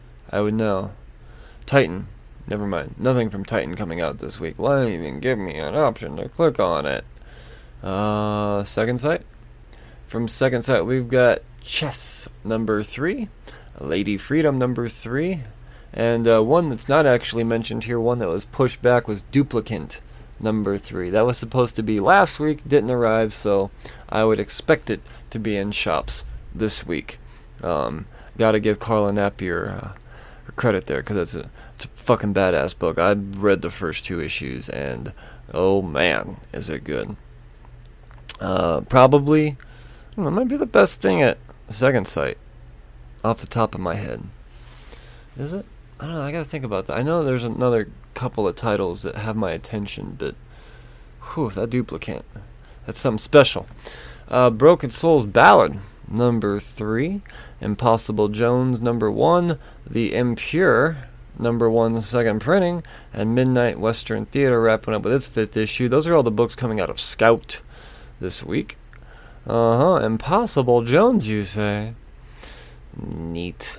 Titan. Never mind. Nothing from Titan coming out this week. Why even give me an option to click on it? Second Sight. From Second Sight, we've got Chess number 3. Lady Freedom number 3. And one that's not actually mentioned here, one that was pushed back, was Duplicant number 3. That was supposed to be last week, didn't arrive, so I would expect it to be in shops this week. Gotta give Carla Napier her credit there, because it's a fucking badass book. I've read the first 2 issues, and oh man, is it good. Probably, I don't know, it might be the best thing at Second Sight, off the top of my head. Is it? I don't know, I gotta think about that. I know there's another couple of titles that have my attention, but that Duplicant, that's something special. Broken Souls Ballad number 3, Impossible Jones number 1, The Impure number 1, second printing, and Midnight Western Theater wrapping up with its 5th issue. Those are all the books coming out of Scout this week. Impossible Jones, you say? Neat.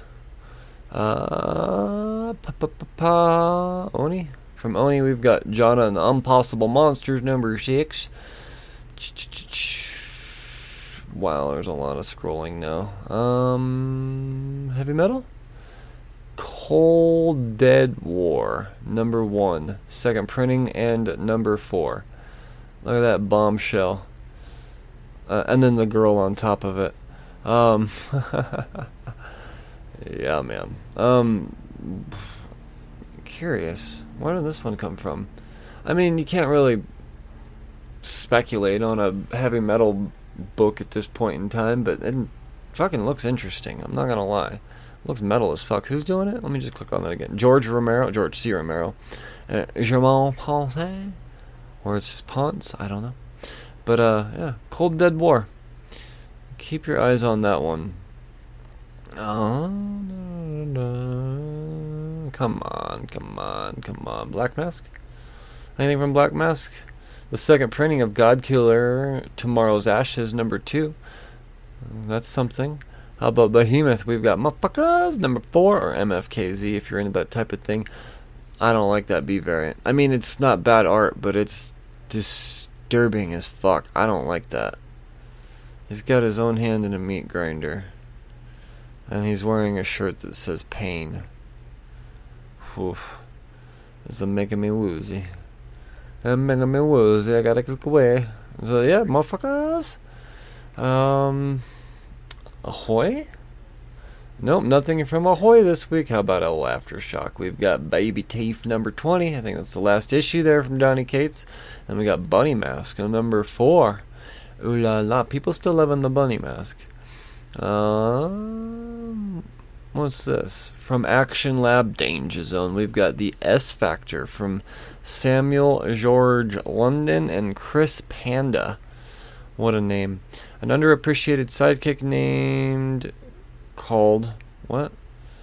Oni? From Oni, we've got Jana and the Impossible Monsters number 6. Wow, there's a lot of scrolling now. Heavy Metal? Cold Dead War number 1, second printing, and number 4. Look at that bombshell. And then the girl on top of it. Yeah, man. Curious. Where did this one come from? I mean, you can't really speculate on a heavy metal book at this point in time, but it fucking looks interesting. I'm not gonna lie. Looks metal as fuck. Who's doing it? Let me just click on that again. George C. Romero. Germain Ponce? Or it's just Ponce? I don't know. But, yeah. Cold Dead War. Keep your eyes on that one. Come on. Black Mask? Anything from Black Mask? The second printing of Godkiller, Tomorrow's Ashes, number 2. That's something. How about Behemoth? We've got Motherfuckers, number 4, or MFKZ, if you're into that type of thing. I don't like that B variant. I mean, it's not bad art, but it's disturbing as fuck. I don't like that. He's got his own hand in a meat grinder. And he's wearing a shirt that says pain. Oof. This is making me woozy. I gotta click away. So yeah, motherfuckers. Ahoy? Nope, nothing from Ahoy this week. How about old Aftershock? We've got Baby Teeth number 20. I think that's the last issue there from Donny Cates. And we got Bunny Mask on number 4. Ooh la la. People still loving the Bunny Mask. What's this? From Action Lab Danger Zone, we've got the S Factor from Samuel George London and Chris Panda. What a name. An underappreciated sidekick called... What?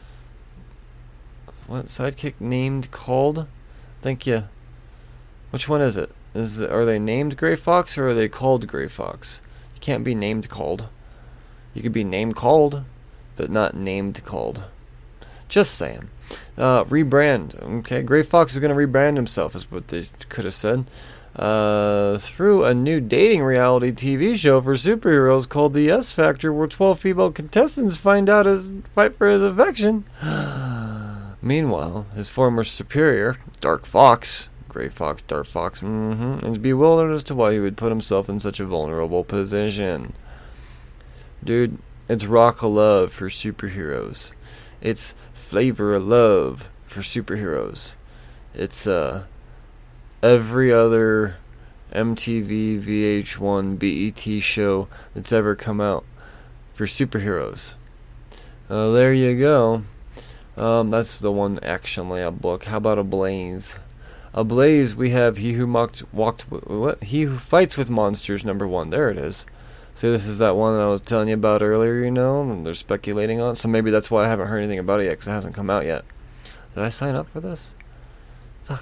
What sidekick named called? Thank you. Which one is it? Are they named Gray Fox or are they called Gray Fox? You can't be named called. You could be named called, but not named called. Just saying. Rebrand. Okay, Gray Fox is going to rebrand himself, is what they could have said. Through a new dating reality TV show for superheroes called The S Factor, where 12 female contestants fight for his affection. Meanwhile, his former superior, Dark Fox, Gray Fox, Dark Fox, is bewildered as to why he would put himself in such a vulnerable position. Dude, it's rock of love for superheroes. It's flavor of love for superheroes. It's every other MTV, VH1, BET show that's ever come out for superheroes. There you go. That's the one Action Lab book. How about Ablaze? Ablaze, we have He Who Fights with Monsters, number 1. There it is. See, this is that one that I was telling you about earlier, and they're speculating on. So maybe that's why I haven't heard anything about it yet, because it hasn't come out yet. Did I sign up for this? Fuck.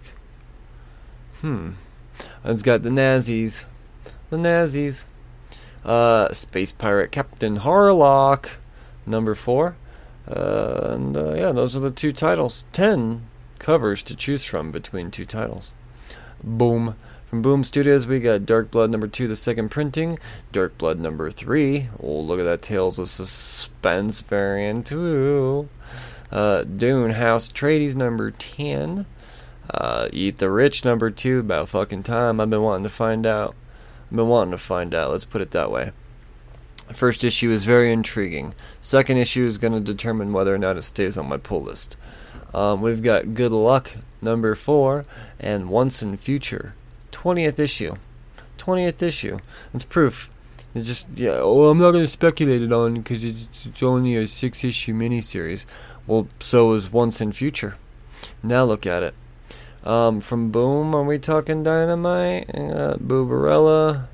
It's got the Nazis. Space Pirate Captain Harlock, number 4. Yeah, those are the 2 titles. 10 covers to choose from between 2 titles. Boom. From Boom Studios, we got Dark Blood number 2, the second printing. Dark Blood number 3. Oh, look at that Tales of Suspense variant, too. Dune House Atreides number 10. Eat the Rich number 2. About fucking time. I've been wanting to find out. Let's put it that way. First issue is very intriguing. Second issue is going to determine whether or not it stays on my pull list. We've got Good Luck number 4 and Once in Future. 20th issue. It's proof. It's just, I'm not going to speculate it on because it's only a 6-issue miniseries. Well, so is Once in Future. Now look at it. From Boom, are we talking Dynamite? Boobarella.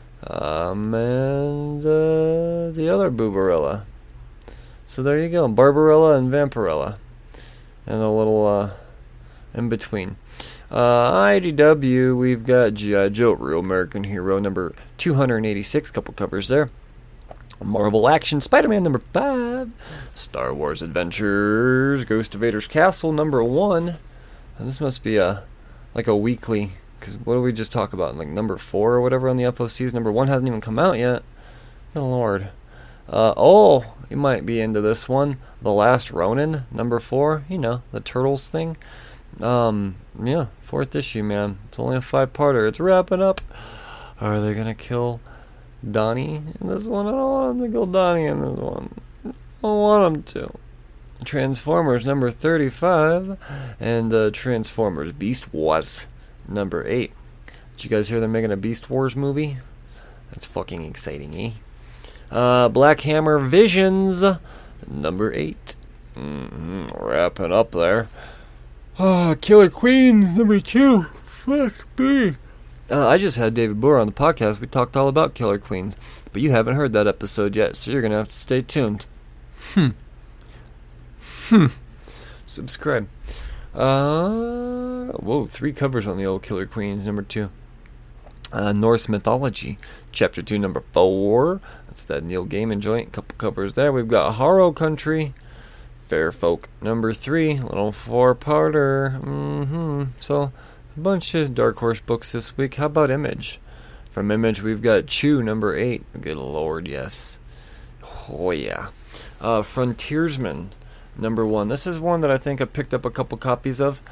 And the other Boobarella. So there you go. Barbarella and Vampirella. And a little in between. IDW, we've got G.I. Joe, Real American Hero, number 286, couple covers there. Marvel Action, Spider-Man, number 5. Star Wars Adventures, Ghost of Vader's Castle, number 1. And this must be like a weekly, because what did we just talk about? Like number 4 or whatever on the FOCs? Number 1 hasn't even come out yet. Good lord. You might be into this one. The Last Ronin, number 4. The Turtles thing. Yeah, 4th issue, man. It's only a 5-parter. It's wrapping up. Are they gonna kill Donnie in this one? I don't want them to kill Donnie in this one. I don't want them to. Transformers number 35 and Transformers Beast Wars number 8. Did you guys hear they're making a Beast Wars movie? That's fucking exciting, eh? Black Hammer Visions number 8. Wrapping up there. Killer Queens #2. Fuck me. I just had David Boer on the podcast. We talked all about Killer Queens, but you haven't heard that episode yet, so you're gonna have to stay tuned. Subscribe. 3 covers on the old Killer Queens #2. Norse Mythology, Chapter 2, number 4. That's that Neil Gaiman joint. Couple covers there. We've got Harrow Country, Fair Folk #3, little 4-parter. So, a bunch of Dark Horse books this week. How about Image? From Image, we've got Chew #8. Good lord, yes. Oh, yeah. Frontiersman #1. This is one that I think I picked up a couple copies of.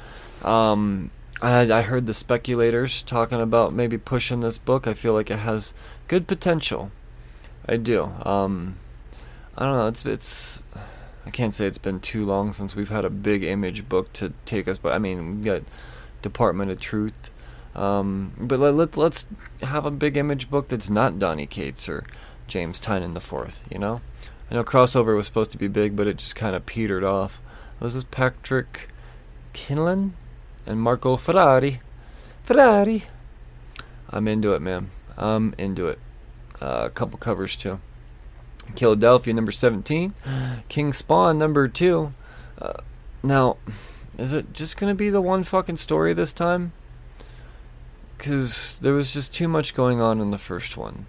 I heard the speculators talking about maybe pushing this book. I feel like it has good potential. I do. I don't know. It's. I can't say it's been too long since we've had a big Image book to take us. But I mean, we got Department of Truth. But let's have a big Image book that's not Donny Cates or James Tynion IV. You know. I know Crossover was supposed to be big, but it just kind of petered off. Was this Patrick Kinlan and Marco Ferrari? I'm into it, man. I'm into it. A couple covers too. Philadelphia #17. King Spawn #2. Now, is it just gonna be the one fucking story this time? Because there was just too much going on in the first one.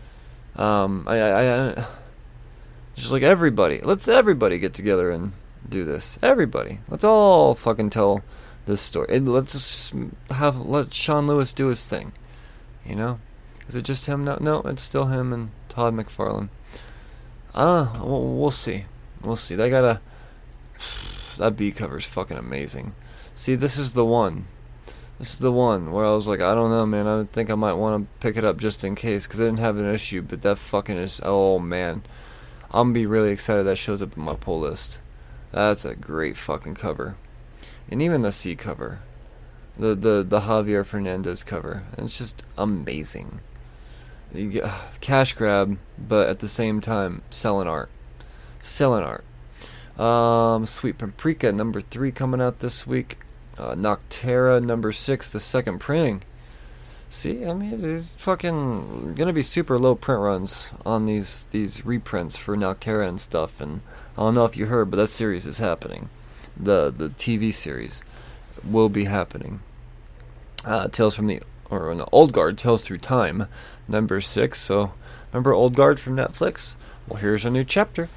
Just like let's everybody get together and do this. Everybody, let's all fucking tell this story. And let's let Sean Lewis do his thing. You know, is it just him? No, it's still him and Todd McFarlane. We'll see. They gotta. That B cover is fucking amazing. See, this is the one. This is the one where I was like, I don't know, man. I think I might want to pick it up just in case because I didn't have an issue. But that fucking is. Oh man. I'm gonna be really excited that shows up in my pull list. That's a great fucking cover. And even the C cover. The Javier Fernandez cover. It's just amazing. You get cash grab, but at the same time, selling art. Sweet Paprika #3 coming out this week. Noctera #6, the second printing. See, I mean, it's fucking gonna be super low print runs on these reprints for Noctera and stuff. And I don't know if you heard, but that series is happening. The TV series will be happening. Tales from the Old Guard, Tales Through Time, #6. So remember Old Guard from Netflix? Well, here's a new chapter.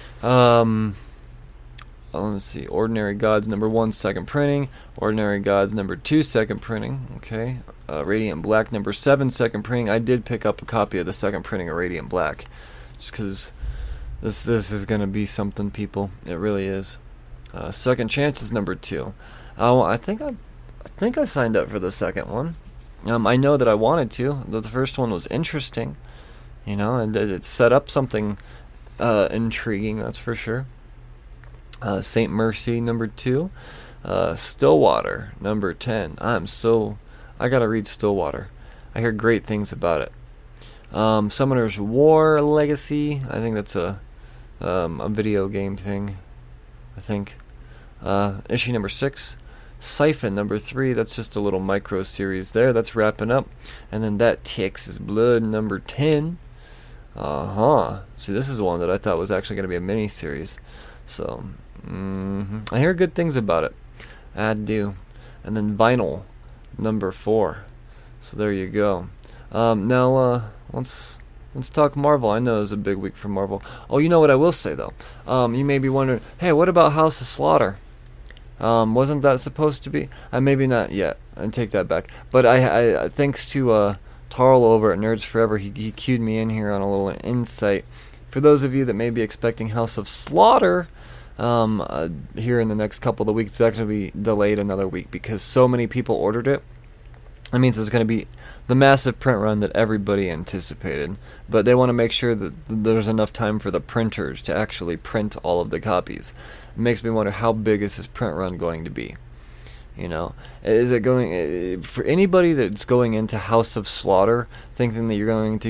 Let's see. Ordinary Gods #1, second printing. Ordinary Gods #2, second printing. Okay. Radiant Black #7, second printing. I did pick up a copy of the second printing of Radiant Black, just because this is gonna be something, people. It really is. Second Chances #2. I think I signed up for the second one. I know that I wanted to. The first one was interesting, you know, and it set up something intriguing. That's for sure. Saint Mercy #2. Stillwater #10. I gotta read Stillwater. I hear great things about it. Summoner's War Legacy. I think that's a video game thing. I think. Issue #6. Siphon #3. That's just a little micro series there. That's wrapping up. And then That Texas Blood #10. See, this is one that I thought was actually going to be a mini series. So, I hear good things about it. I do. And then Vinyl #4. So there you go. Now, let's talk Marvel. I know it was a big week for Marvel. Oh, you know what I will say though. You may be wondering, hey, what about House of Slaughter? Wasn't that supposed to be? Maybe not yet. I take that back. But I thanks to Tarl over at Nerds Forever, he cued me in here on a little insight. For those of you that may be expecting House of Slaughter, here in the next couple of weeks, it's actually going to be delayed another week because so many people ordered it. That means there's going to be the massive print run that everybody anticipated. But they want to make sure that there's enough time for the printers to actually print all of the copies. It makes me wonder, how big is this print run going to be? You know, is it going for anybody that's going into House of Slaughter thinking that you're going to get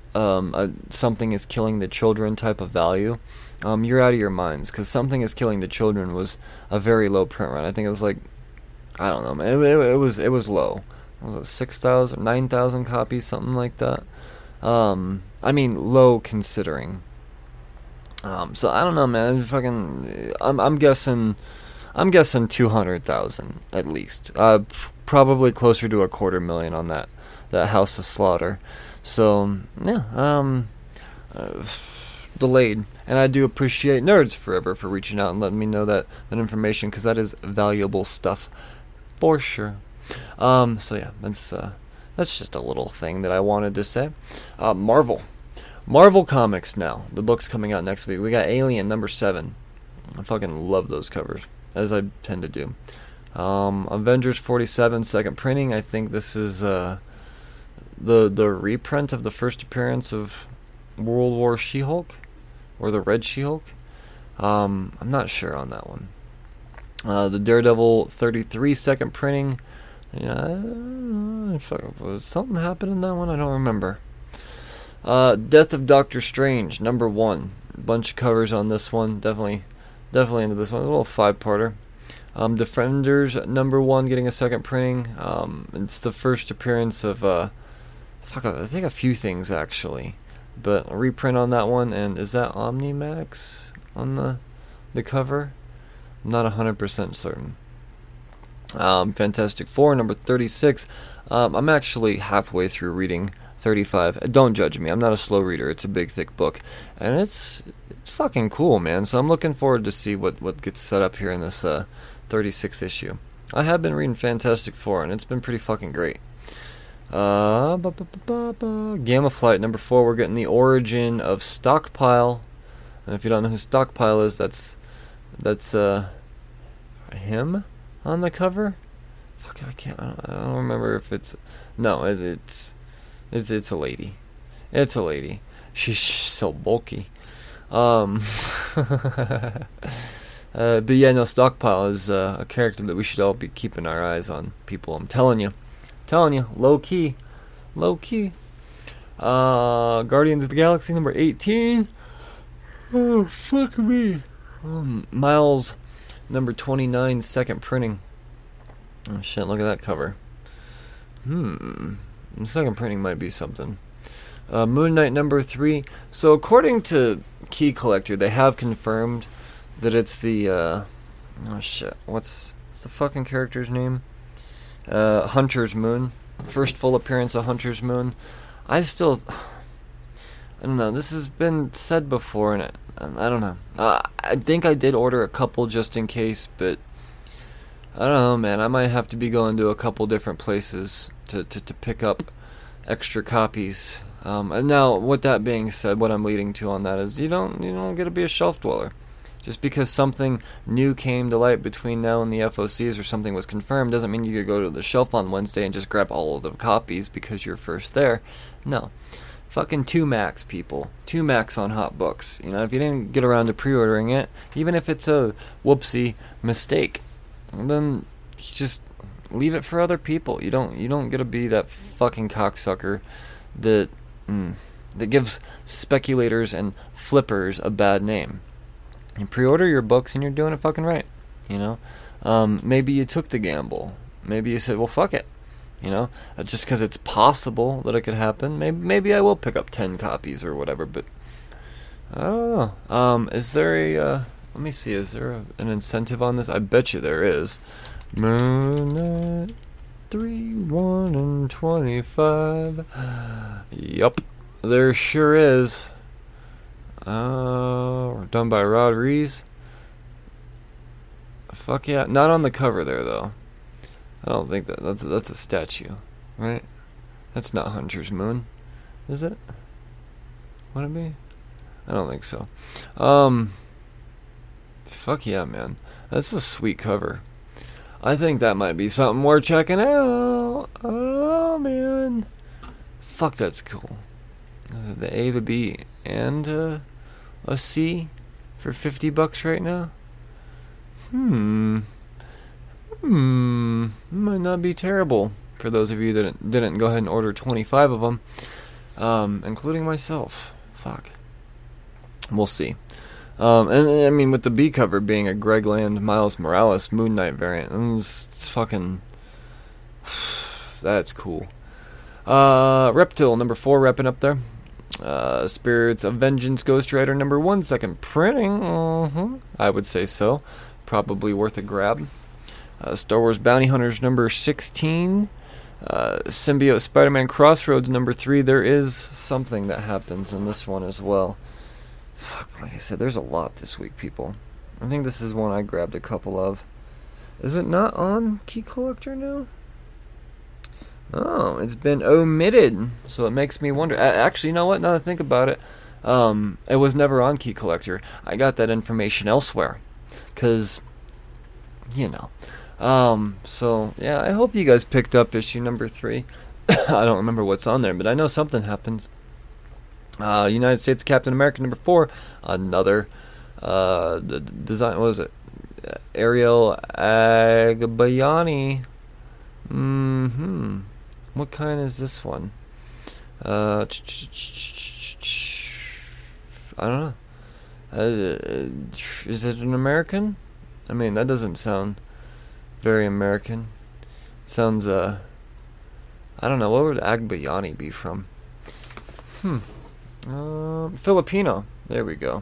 something is killing the children type of value, you're out of your minds, because something is killing the children was a very low print run. I think it was like, I don't know, man, it was low. Was it 6,000, 9,000 copies, something like that? I mean, low considering. So I don't know, man. I'm guessing 200,000 at least. Probably closer to 250,000 on that House of Slaughter. So yeah, delayed. And I do appreciate Nerds Forever for reaching out and letting me know that information, because that is valuable stuff for sure. So yeah, that's just a little thing that I wanted to say. Marvel Comics now. The book's coming out next week. We got Alien #7. I fucking love those covers, as I tend to do. Avengers 47 second printing. I think this is the reprint of the first appearance of World War She-Hulk, or the Red She-Hulk. I'm not sure on that one. The Daredevil 33 second printing. Yeah, was something happened in that one? I don't remember. Death of Doctor Strange #1. A bunch of covers on this one. Definitely into this one. A little 5-parter. Defenders #1 getting a second printing. It's the first appearance of I think a few things actually, but a reprint on that one. And is that Omnimax on the cover? I'm not 100% certain. Fantastic Four #36. I'm actually halfway through reading 35. Don't judge me. I'm not a slow reader. It's a big, thick book, and it's fucking cool, man. So I'm looking forward to see what gets set up here in this 36th issue. I have been reading Fantastic Four, and it's been pretty fucking great. Gamma Flight #4. We're getting the origin of Stockpile, and if you don't know who Stockpile is, that's him on the cover. Fuck, I don't remember if it's. No, it's a lady. It's a lady. She's so bulky. But yeah, no, Stockpile is a character that we should all be keeping our eyes on. People, I'm telling you, low key. Guardians of the Galaxy #18. Oh, fuck me. Miles #29 second printing. Oh shit, look at that cover. The second printing might be something. Moon Knight #3. So according to Key Collector, they have confirmed that it's the oh shit, what's the fucking character's name? Hunter's Moon. First full appearance of Hunter's Moon. I don't know, this has been said before, and I don't know. I think I did order a couple just in case, but I don't know, man. I might have to be going to a couple different places to pick up extra copies. And now, with that being said, what I'm leading to on that is you don't get to be a shelf dweller. Just because something new came to light between now and the FOCs, or something was confirmed, doesn't mean you could go to the shelf on Wednesday and just grab all of the copies because you're first there. No. Fucking 2 max, people. 2 max on Hot Books. You know, if you didn't get around to pre-ordering it, even if it's a whoopsie mistake, then you just leave it for other people. You don't get to be that fucking cocksucker that gives speculators and flippers a bad name. You pre-order your books and you're doing it fucking right. You know, maybe you took the gamble. Maybe you said, well, fuck it. You know, just because it's possible that it could happen. Maybe I will pick up 10 copies or whatever, but I don't know. Is there let me see, is there an incentive on this? I bet you there is. Moon Knight 3, 1, and 25. Yup, there sure is. We're done by Rod Rees. Fuck yeah. Not on the cover there, though. I don't think that's a statue, right? That's not Hunter's Moon, is it? Would it be? I don't think so. Fuck yeah, man. That's a sweet cover. I think that might be something worth checking out. Oh, man. Fuck, that's cool. The A, the B, and a C for $50 right now? Might not be terrible for those of you that didn't go ahead and order 25 of them. including myself. Fuck. We'll see. And I mean, with the B cover being a Greg Land, Miles Morales, Moon Knight variant, it's fucking... That's cool. Reptile, number 4, wrapping up there. Spirits of Vengeance, Ghost Rider, number 1, second printing. I would say so. Probably worth a grab. Star Wars Bounty Hunters, number 16. Symbiote Spider-Man Crossroads, number 3. There is something that happens in this one as well. Fuck, like I said, there's a lot this week, people. I think this is one I grabbed a couple of. Is it not on Key Collector now? Oh, it's been omitted. So it makes me wonder. Actually, you know what? Now that I think about it, it was never on Key Collector. I got that information elsewhere. Because, you know. So, yeah, I hope you guys picked up issue number 3. I don't remember what's on there, but I know something happens. United States Captain America number 4. Another, the design, what was it? Ariel Agbayani. What kind is this one? I don't know. Is it an American? I mean, that doesn't sound very American. It sounds, I don't know, what would Agbayani be from? Filipino. There we go.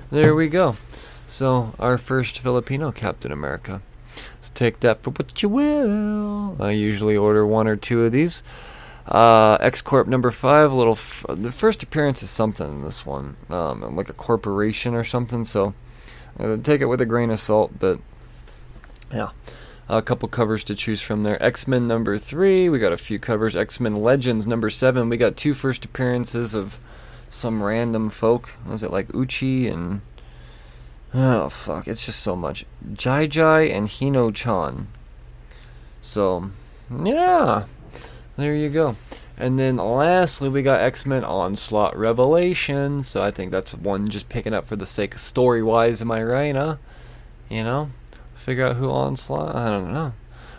So, our first Filipino Captain America. So take that for what you will. I usually order 1 or 2 of these. X-Corp number 5, the first appearance is something in this one. Like a corporation or something, so take it with a grain of salt, but yeah. A couple covers to choose from there. X-Men number 3, we got a few covers. X-Men Legends number 7, we got 2 first appearances of some random folk. Was it like Uchi and... Oh, fuck, it's just so much. Jai and Hino-chan. So, yeah. There you go. And then lastly, we got X-Men Onslaught Revelation. So I think that's one just picking up for the sake of story-wise, am I right, huh? You know? Figure out who Onslaught? I don't know.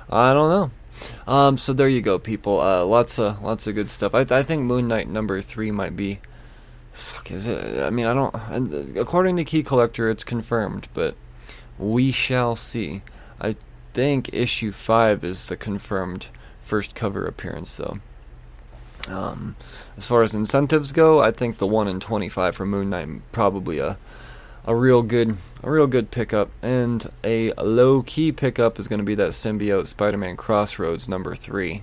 So there you go, people. Lots of good stuff. I think Moon Knight number 3 might be... Fuck, is it? I mean, I don't... According to Key Collector, it's confirmed, but we shall see. I think issue 5 is the confirmed first cover appearance, though. As far as incentives go, I think the 1 in 25 for Moon Knight probably a real good pickup, and a low key pickup is going to be that Symbiote Spider-Man Crossroads number 3.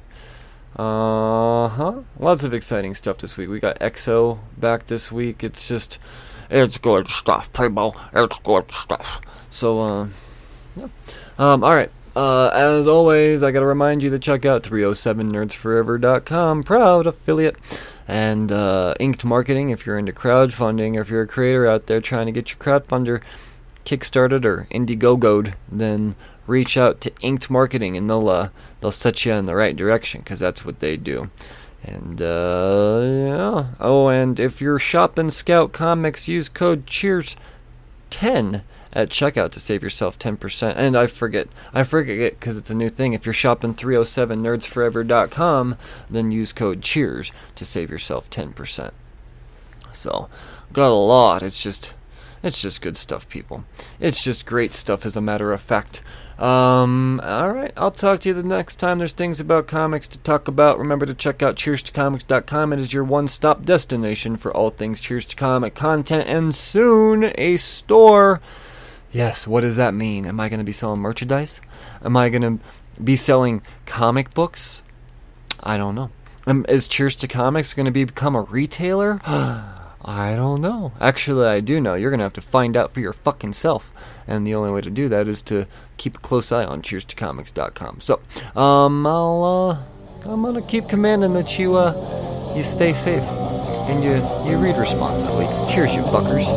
Lots of exciting stuff this week. We got EXO back this week. It's good stuff, people. It's good stuff. So, yeah. Alright. As always, I gotta remind you to check out 307nerdsforever.com, proud affiliate, and Inked Marketing if you're into crowdfunding, or if you're a creator out there trying to get your crowdfunder kickstarted or Indiegogo'd, then reach out to Inked Marketing and they'll set you in the right direction, because that's what they do. And yeah. Oh, and if you're shopping Scout Comics, use code CHEERS10 at checkout to save yourself 10%. And I forget because it's a new thing. If you're shopping 307nerdsforever.com, then use code CHEERS to save yourself 10%. So, got a lot. It's just good stuff, people. It's just great stuff, as a matter of fact. Alright, I'll talk to you the next time there's things about comics to talk about. Remember to check out CheersToComics.com. It is your one-stop destination for all things Cheers to Comic content, and soon a store. Yes, what does that mean? Am I going to be selling merchandise? Am I going to be selling comic books? I don't know. Is Cheers to Comics going to become a retailer? I don't know. Actually, I do know. You're going to have to find out for your fucking self. And the only way to do that is to keep a close eye on CheersToComics.com. So, I'm going to keep commanding that you stay safe and you read responsibly. Cheers, you fuckers.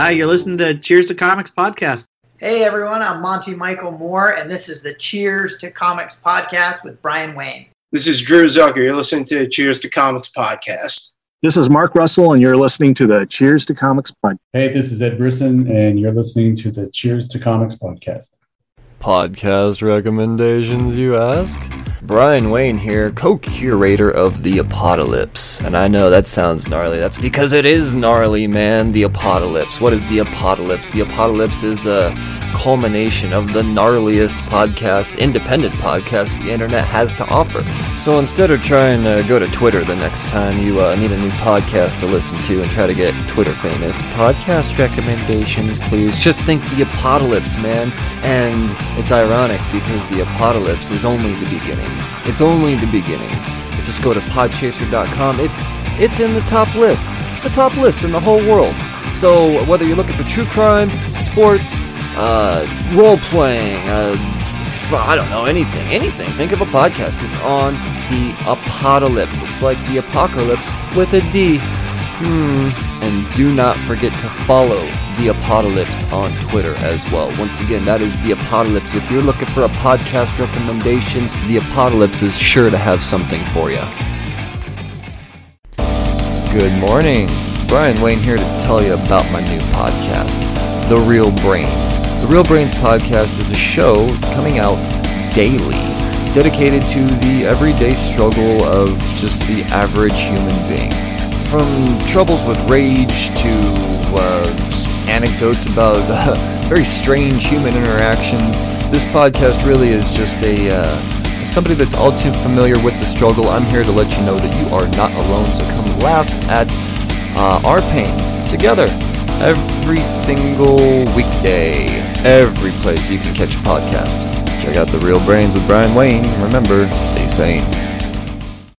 Hi, you're listening to Cheers to Comics podcast. Hey everyone, I'm Monty Michael Moore, and this is the Cheers to Comics podcast with Brian Wayne. This is Drew Zucker. You're listening to the Cheers to Comics podcast. This is Mark Russell, and you're listening to the Cheers to Comics podcast. Hey, this is Ed Brisson, and you're listening to the Cheers to Comics podcast. Podcast recommendations, you ask? Brian Wayne here, co-curator of The Apocalypse. And I know that sounds gnarly. That's because it is gnarly, man. The Apocalypse. What is The Apocalypse? The Apocalypse is a culmination of the gnarliest podcast, independent podcast the internet has to offer. So instead of trying to go to Twitter the next time you need a new podcast to listen to and try to get Twitter famous, podcast recommendations, please. Just think The Apocalypse, man. And it's ironic because The Apocalypse is only the beginning. It's only the beginning. Just go to podchaser.com. It's in the top lists. The top lists in the whole world. So whether you're looking for true crime, sports, role-playing, I don't know, anything. Think of a podcast. It's on The Apocalypse. It's like The Apocalypse with a D. And do not forget to follow The Apocalypse on Twitter as well. Once again, that is The Apocalypse. If you're looking for a podcast recommendation, The Apocalypse is sure to have something for you. Good morning. Brian Wayne here to tell you about my new podcast, The Real Brains. The Real Brains podcast is a show coming out daily, dedicated to the everyday struggle of just the average human being. From troubles with rage to anecdotes about very strange human interactions, this podcast really is just somebody that's all too familiar with the struggle. I'm here to let you know that you are not alone, so come laugh at our pain together every single weekday, every place you can catch a podcast. Check out The Real Brains with Brian Wayne. Remember, stay sane.